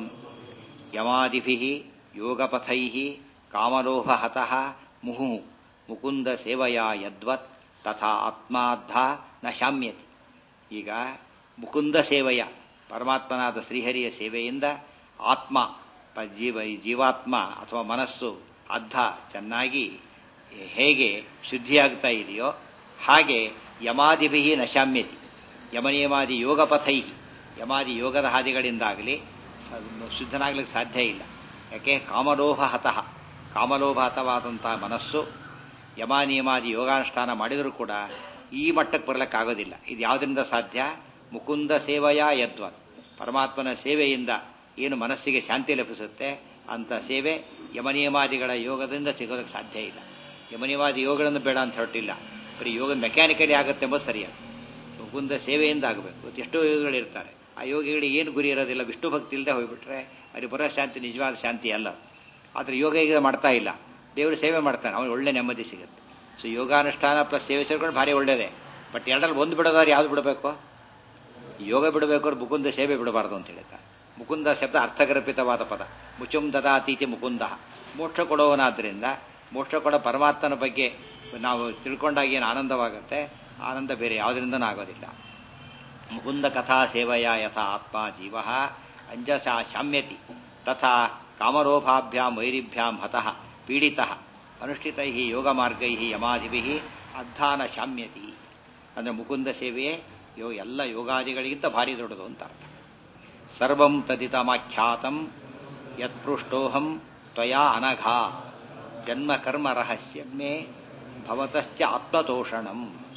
ಯಮಾದಿಭಿಃ ಯೋಗಪಥೈಃ ಕಾಮಲೋಭಹತಃ ಮುಹುಃ ಮುಕುಂದ ಸೇವಯಾ ಯದ್ವತ್ ತಥಾ ಆತ್ಮಾದ್ಧ ನ ಶಾಮ್ಯತಿ. ಈಗ ಮುಕುಂದ ಸೇವೆಯ ಪರಮಾತ್ಮನಾದ ಶ್ರೀಹರಿಯ ಸೇವೆಯಿಂದ ಆತ್ಮ ಜೀವಾತ್ಮ ಅಥವಾ ಮನಸ್ಸು ಅರ್ಧ ಚೆನ್ನಾಗಿ ಹೇಗೆ ಶುದ್ಧಿಯಾಗ್ತಾ ಇದೆಯೋ ಹಾಗೆ ಯಮಾದಿಭಿ ನ ಶಾಮ್ಯತಿ. ಯಮನಿಯಮಾದಿ ಯೋಗಪಥೈ ಯಮಾದಿ ಯೋಗದ ಹಾದಿಗಳಿಂದಾಗಲಿ ಶುದ್ಧನಾಗ್ಲಿಕ್ಕೆ ಸಾಧ್ಯ ಇಲ್ಲ. ಯಾಕೆ? ಕಾಮಲೋಭ ಹತಃ, ಕಾಮಲೋಭ ಹತವಾದಂತಹ ಮನಸ್ಸು ಯಮಾನಿಯಮಾದಿ ಯೋಗಾನುಷ್ಠಾನ ಮಾಡಿದರೂ ಕೂಡ ಈ ಮಟ್ಟಕ್ಕೆ ಬರಲಿಕ್ಕಾಗೋದಿಲ್ಲ. ಇದು ಯಾವುದರಿಂದ ಸಾಧ್ಯ? ಮುಕುಂದ ಸೇವೆಯ ಯದ್ವತ್, ಪರಮಾತ್ಮನ ಸೇವೆಯಿಂದ ಏನು ಮನಸ್ಸಿಗೆ ಶಾಂತಿ ಲಭಿಸುತ್ತೆ ಅಂತ ಸೇವೆ ಯಮನಿಯಮಾದಿಗಳ ಯೋಗದಿಂದ ಸಿಗೋದಕ್ಕೆ ಸಾಧ್ಯ ಇಲ್ಲ. ಯಮನಿಯಮಾದಿ ಯೋಗಗಳನ್ನು ಬೇಡ ಅಂತ ಹೊರಟಿಲ್ಲ, ಬರೀ ಯೋಗ ಮೆಕ್ಯಾನಿಕಲಿ ಆಗುತ್ತೆ ಎಂಬುದು ಸರಿಯಾಗಿ ಮುಕುಂದ ಸೇವೆಯಿಂದ ಆಗಬೇಕು. ಎಷ್ಟೋ ಯೋಗಿಗಳಿರ್ತಾರೆ, ಆ ಯೋಗಿಗಳಿಗೆ ಏನು ಗುರಿ ಇರೋದಿಲ್ಲ, ವಿಷ್ಣು ಭಕ್ತಿ ಇಲ್ಲದೆ ಹೋಗ್ಬಿಟ್ರೆ ಅಲ್ಲಿ ಬರೋ ಶಾಂತಿ ನಿಜವಾದ ಶಾಂತಿ ಅಲ್ಲ. ಆದರೆ ಯೋಗ ಈಗ ಮಾಡ್ತಾ ಇಲ್ಲ, ದೇವರು ಸೇವೆ ಮಾಡ್ತಾನೆ, ಅವನು ಒಳ್ಳೆ ನೆಮ್ಮದಿ ಸಿಗುತ್ತೆ. ಸೊ ಯೋಗಾನುಷ್ಠಾನ ಪ್ಲಸ್ ಸೇವೆ ಸೇರ್ಕೊಂಡು ಭಾರಿ ಒಳ್ಳೇದೇ. ಬಟ್ ಎರಡರಲ್ಲಿ ಒಂದು ಬಿಡೋದಾದ್ರೆ ಯಾವ್ದು ಬಿಡಬೇಕು? ಯೋಗ ಬಿಡಬೇಕು, ಅವ್ರು ಮುಕುಂದ ಸೇವೆ ಬಿಡಬಾರ್ದು ಅಂತ ಹೇಳ್ತಾರೆ. ಮುಕುಂದ ಶಬ್ದ ಅರ್ಥಗರ್ಭಿತವಾದ ಪದ. ಮುಚುಂ ದದಾತೀತಿ ಮುಕುಂದ, ಮೋಕ್ಷ ಕೊಡುವನಾದ್ರಿಂದ ಮೋಕ್ಷ ಕೊಡೋ ಪರಮಾತ್ಮನ ಬಗ್ಗೆ ನಾವು ತಿಳ್ಕೊಂಡಾಗ ಏನು ಆನಂದವಾಗುತ್ತೆ, ಆನಂದ ಬೇರೆ ಯಾವುದರಿಂದನೂ ಆಗೋದಿಲ್ಲ. ಮುಕುಂದ ಕಥಾ ಸೇವೆಯ ಯಥಾ ಆತ್ಮ ಜೀವ ಅಂಜಸಾ ಶಾಮ್ಯತಿ ತಥಾ ಕಾಮರೋಭಾಭ್ಯಾಂ ವೈರಿಭ್ಯಾಂ ಹತಃ ಪೀಡಿತಃ ಅನುಷ್ಠಿತೈ ಯೋಗ ಮಾರ್ಗೈ ಯಮಾದಿಭಿ ಅಧ್ಯಾನ ಶಾಮ್ಯತಿ. ಅಂದರೆ ಮುಕುಂದ ಸೇವೆಯೇ ಎಲ್ಲ ಯೋಗಾದಿಗಳಿಗಿಂತ ಭಾರಿ ದೊಡ್ಡದು ಅಂತ ಅರ್ಥ. ಸರ್ವಂ ತದಿತಮಾಖ್ಯಾತಂ ಯತ್ಪೃಷ್ಟೋಹಂ ತ್ವಯಾ ಅನಘಾ ಜನ್ಮ ಕರ್ಮ ರಹಸ್ಯಮೇ ಭವತಶ್ಚ ಆತ್ಮತೋಷಣಂ.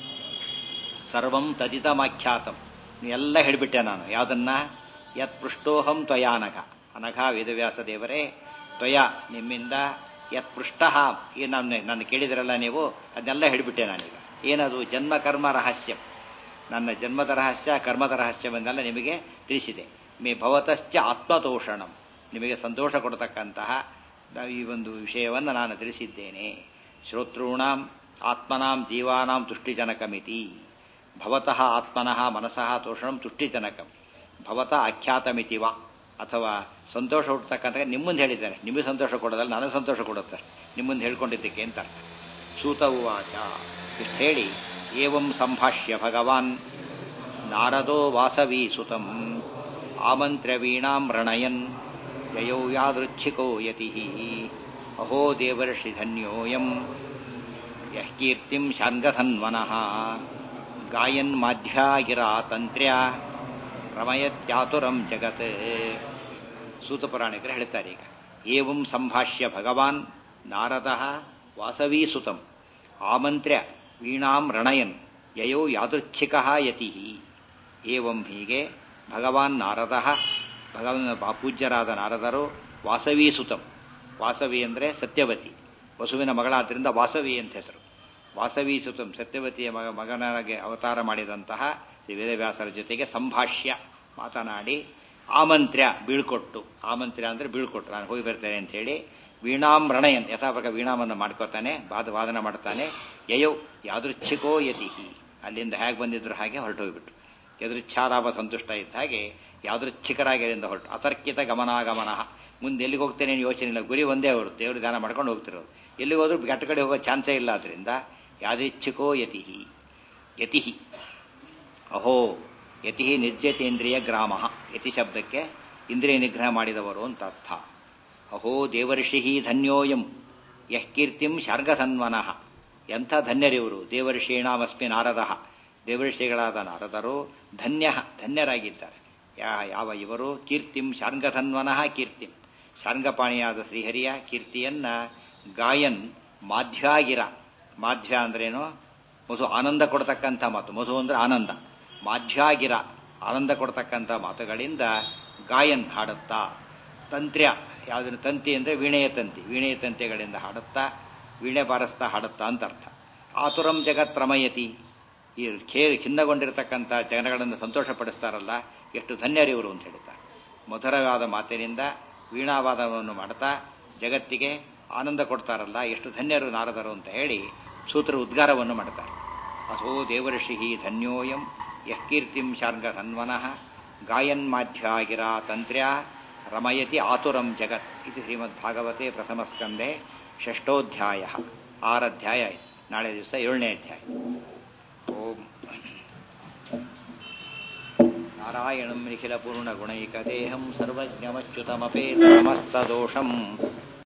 ಸರ್ವಂ ತದಿತಮಾಖ್ಯಾತಂ, ಎಲ್ಲ ಹೇಳಿಬಿಟ್ಟೆ ನಾನು. ಯಾವುದನ್ನ? ಯತ್ಪೃಷ್ಟೋಹಂ ತ್ವಯಾ ಅನಘ, ಅನಘ ವೇದವ್ಯಾಸ ದೇವರೇ, ತ್ವಯ ನಿಮ್ಮಿಂದ ಯತ್ಪೃಷ್ಟ ನನ್ನ ಕೇಳಿದ್ರಲ್ಲ ನೀವು, ಅದನ್ನೆಲ್ಲ ಹೇಳಿಬಿಟ್ಟೆ ನಾನೀಗ. ಏನದು? ಜನ್ಮ ಕರ್ಮ ರಹಸ್ಯಂ, ನನ್ನ ಜನ್ಮದ ರಹಸ್ಯ ಕರ್ಮದ ರಹಸ್ಯವನ್ನೆಲ್ಲ ನಿಮಗೆ ತಿಳಿಸಿದೆ. ಮೇ ಭವತಶ್ಚ ಆತ್ಮತೋಷಣಂ, ನಿಮಗೆ ಸಂತೋಷ ಕೊಡತಕ್ಕಂತಹ ಈ ಒಂದು ವಿಷಯವನ್ನು ನಾನು ತಿಳಿಸಿದ್ದೇನೆ. ಶ್ರೋತॄಣಾಂ ಆತ್ಮನಾಂ ಜೀವಾನಾಂ ತುಷ್ಟಿಜನಕಮಿತಿ. ಭವತಃ ಆತ್ಮನಃ ಮನಸಃ ತೋಷಣಂ ತುಷ್ಟಿಜನಕಂ ಭವತಃ ಆಖ್ಯಾತಮಿತಿ ವಾ, ಅಥವಾ ಸಂತೋಷ ಹುಟ್ಟತಕ್ಕಂಥ ನಿಮ್ಮಂದು ಹೇಳಿದ್ದೇನೆ. ನಿಮಗೆ ಸಂತೋಷ ಕೊಡೋದಲ್ಲ, ನನಗೆ ಸಂತೋಷ ಕೊಡುತ್ತೆ ನಿಮ್ಮಂದು ಹೇಳ್ಕೊಂಡಿದ್ದಕ್ಕೆ ಅಂತ. ಸೂತ ಉವಾಚ, ಇಷ್ಟು ಹೇಳಿ ಏವಂ ಸಂಭಾಷ್ಯ ಭಗವಾನ್ ನಾರದೋ ವಾಸವೀ ಸುತಂ ಆಮಂತ್ರ್ಯ ವೀಣಾಂ ರಣಯನ್ ಯಯೌ ಯಾದೃಚ್ಛಿಕೋ ಯತಿಃ ಅಹೋ ದೇವರ್ಷಿ ಧನ್ಯೋಯಂ ಯಃ ಕೀರ್ತಿಂ ಶಾರ್ಗಧನ್ವನಃ ಗಾಯನ್ ಮಾಧ್ಯಾಗಿರಾ ತಂತ್ರ್ಯ ರಮಯತ್ಯಾತುರಂ ಜಗತ್. ಸೂತ ಪುರಾಣಿಕರು ಹೇಳ್ತಾರೆ ಈಗ, ಏವಂ ಸಂಭಾಷ್ಯ ಭಗವಾನ್ ನಾರದಃ ವಾಸವೀ ಸುತಂ ಆಮಂತ್ರ್ಯ ವೀಣಾಂ ರಣಯನ್ ಯಯೋ ಯಾದೃಚ್ಛಿಕಃ ಯತಿಃ. ಏವಂ ಹೀಗೆ ಭಗವಾನ್ ನಾರದಃ, ಭಗವನ್ ಪೂಜ್ಯರಾದ ನಾರದರು, ವಾಸವೀ ಸುತಂ, ವಾಸವಿ ಅಂದರೆ ಸತ್ಯವತಿ, ವಸುವಿನ ಮಗಳಾದ್ರಿಂದ ವಾಸವಿ ಅಂತ ಹೆಸರು. ವಾಸವೀ ಸುತಂ ಸತ್ಯವತಿಯ ಮಗನಾಗೆ ಅವತಾರ ಮಾಡಿದಂತಹ ಶ್ರೀ ವೇದವ್ಯಾಸರ ಜೊತೆಗೆ ಸಂಭಾಷ್ಯ ಮಾತನಾಡಿ, ಆಮಂತ್ರ್ಯ ಬೀಳ್ಕೊಟ್ಟು, ಆಮಂತ್ರ್ಯ ಅಂದರೆ ಬೀಳ್ಕೊಟ್ಟು, ನಾನು ಹೋಗಿ ಬರ್ತೇನೆ ಅಂತ ಹೇಳಿ, ವೀಣಾಂ ರಣಯನ್ ಯಥಾಪ್ರಕಾರ ವೀಣಾಮನ್ನು ಮಾಡ್ಕೋತಾನೆ, ವಾದನ ಮಾಡ್ತಾನೆ. ಯಯೌ ಯಾದೃಚ್ಛಿಕೋ ಯತಿಹಿ, ಅಲ್ಲಿಂದ ಹೇಗೆ ಬಂದಿದ್ರು ಹಾಗೆ ಹೊರಟು ಹೋಗ್ಬಿಟ್ಟು, ಯದೃಚ್ಛಾಲಾಭ ಸಂತುಷ್ಟ ಇದ್ದ ಹಾಗೆ ಯಾದೃಚ್ಛಿಕರಾಗಿ ಅಲ್ಲಿಂದ ಹೊರಟು. ಅತರ್ಕಿತ ಗಮನಾಗಮನ, ಮುಂದೆ ಎಲ್ಲಿಗೆ ಹೋಗ್ತೇನೆ ಯೋಚನೆ ಇಲ್ಲ, ಗುರಿ ಒಂದೇ, ಅವರು ದೇವರು ಧ್ಯಾನ ಮಾಡ್ಕೊಂಡು ಹೋಗ್ತಿರೋರು. ಎಲ್ಲಿಗೆ ಹೋದ್ರೂ ಕೆಟ್ಟ ಕಡೆ ಹೋಗೋ ಚಾನ್ಸೇ ಇಲ್ಲ. ಅದರಿಂದ ಯಾದೃಚ್ಛಿಕೋ ಯತಿಹಿ. ಯತಿಹಿ ಅಹೋ, ಯತಿ ನಿರ್ಜತೇಂದ್ರಿಯ ಗ್ರಾಮ, ಯತಿ ಶಬ್ದಕ್ಕೆ ಇಂದ್ರಿಯ ನಿಗ್ರಹ ಮಾಡಿದವರು ಅಂತ ಅರ್ಥ. ಅಹೋ ದೇವರ್ಷಿ ಧನ್ಯೋಯಂ ಯಃ ಕೀರ್ತಿಂ ಶಾರ್ಗಧನ್ವನಃ, ಎಂಥ ಧನ್ಯರಿವರು. ದೇವರ್ಷೀಣಾಮಸ್ಮಿ ನಾರದಃ, ದೇವರ್ಷಿಗಳಾದ ನಾರದರು ಧನ್ಯರಾಗಿದ್ದಾರೆ. ಯಾವ ಇವರು? ಕೀರ್ತಿಂ ಶಾರ್ಗಧನ್ವನಃ ಕೀರ್ತಿಂ, ಶಾರ್ಗಪಾಣಿಯಾದ ಶ್ರೀಹರಿಯ ಕೀರ್ತಿಯನ್ನ ಗಾಯನ್ ಮಾಧ್ಯಾಗಿರ, ಮಾಧ್ಯ ಅಂದ್ರೇನು? ಮಧು, ಆನಂದ ಕೊಡ್ತಕ್ಕಂಥ ಮಾತು. ಮಧು ಅಂದ್ರೆ ಆನಂದ. ಮಾಧ್ಯಾಗಿರ, ಆನಂದ ಕೊಡ್ತಕ್ಕಂಥ ಮಾತುಗಳಿಂದ ಗಾಯನ್ ಹಾಡುತ್ತಾ, ತಂತ್ರ್ಯ ಯಾವುದನ್ನು ತಂತಿ ಅಂದರೆ ವೀಣೆಯ ತಂತಿಗಳಿಂದ ಹಾಡುತ್ತಾ ವೀಣೆ ಬಾರಿಸ್ತಾ ಹಾಡುತ್ತಾ ಅಂತ ಅರ್ಥ. ಆತುರಂ ಜಗತ್ ರಮಯತಿ, ಈ ಖಿನ್ನಗೊಂಡಿರತಕ್ಕಂಥ ಜನಗಳನ್ನು ಸಂತೋಷಪಡಿಸ್ತಾರಲ್ಲ, ಎಷ್ಟು ಧನ್ಯರಿವರು ಅಂತ ಹೇಳ್ತಾರೆ. ಮಧುರವಾದ ಮಾತಿನಿಂದ ವೀಣಾವಾದವನ್ನು ಮಾಡ್ತಾ ಜಗತ್ತಿಗೆ ಆನಂದ ಕೊಡ್ತಾರಲ್ಲ, ಎಷ್ಟು ಧನ್ಯರು ನಾರದರು ಅಂತ ಹೇಳಿ ಸೂತ್ರ ಉದ್ಗಾರವನ್ನು ಮಾಡ್ತಾರೆ. ಅಸೋ ದೇವರ್ಷಿ ಧನ್ಯೋಯಂ ಯಕೀರ್ತಿಂ ಶಾರ್ಗ ಸನ್ವನಃ ಗಾಯನ್ಮಾಧ್ಯಾಗಿರಾ ತಂತ್ರ್ಯಾ ರಮಯತಿ ಆತುರಂ ಜಗತ್. ಇದು ಶ್ರೀಮದ್ಭಾಗವತೆ ಪ್ರಥಮಸ್ಕಂದೆ ಷಷ್ಠೋಧ್ಯಾಯ. 6 ಅಧ್ಯಾಯ ಆಯಿತು. ನಾಳೆ ದಿವಸ 7ನೇ ಅಧ್ಯಾಯ. ಓಂ ನಾರಾಯಣಂ ನಿಖಿಲ ಪೂರ್ಣ ಗುಣೈಕದೇಹಂ ಸರ್ವಜ್ಞಮಚ್ಯುತಮಪೇತಮಸ್ತದೋಷಂ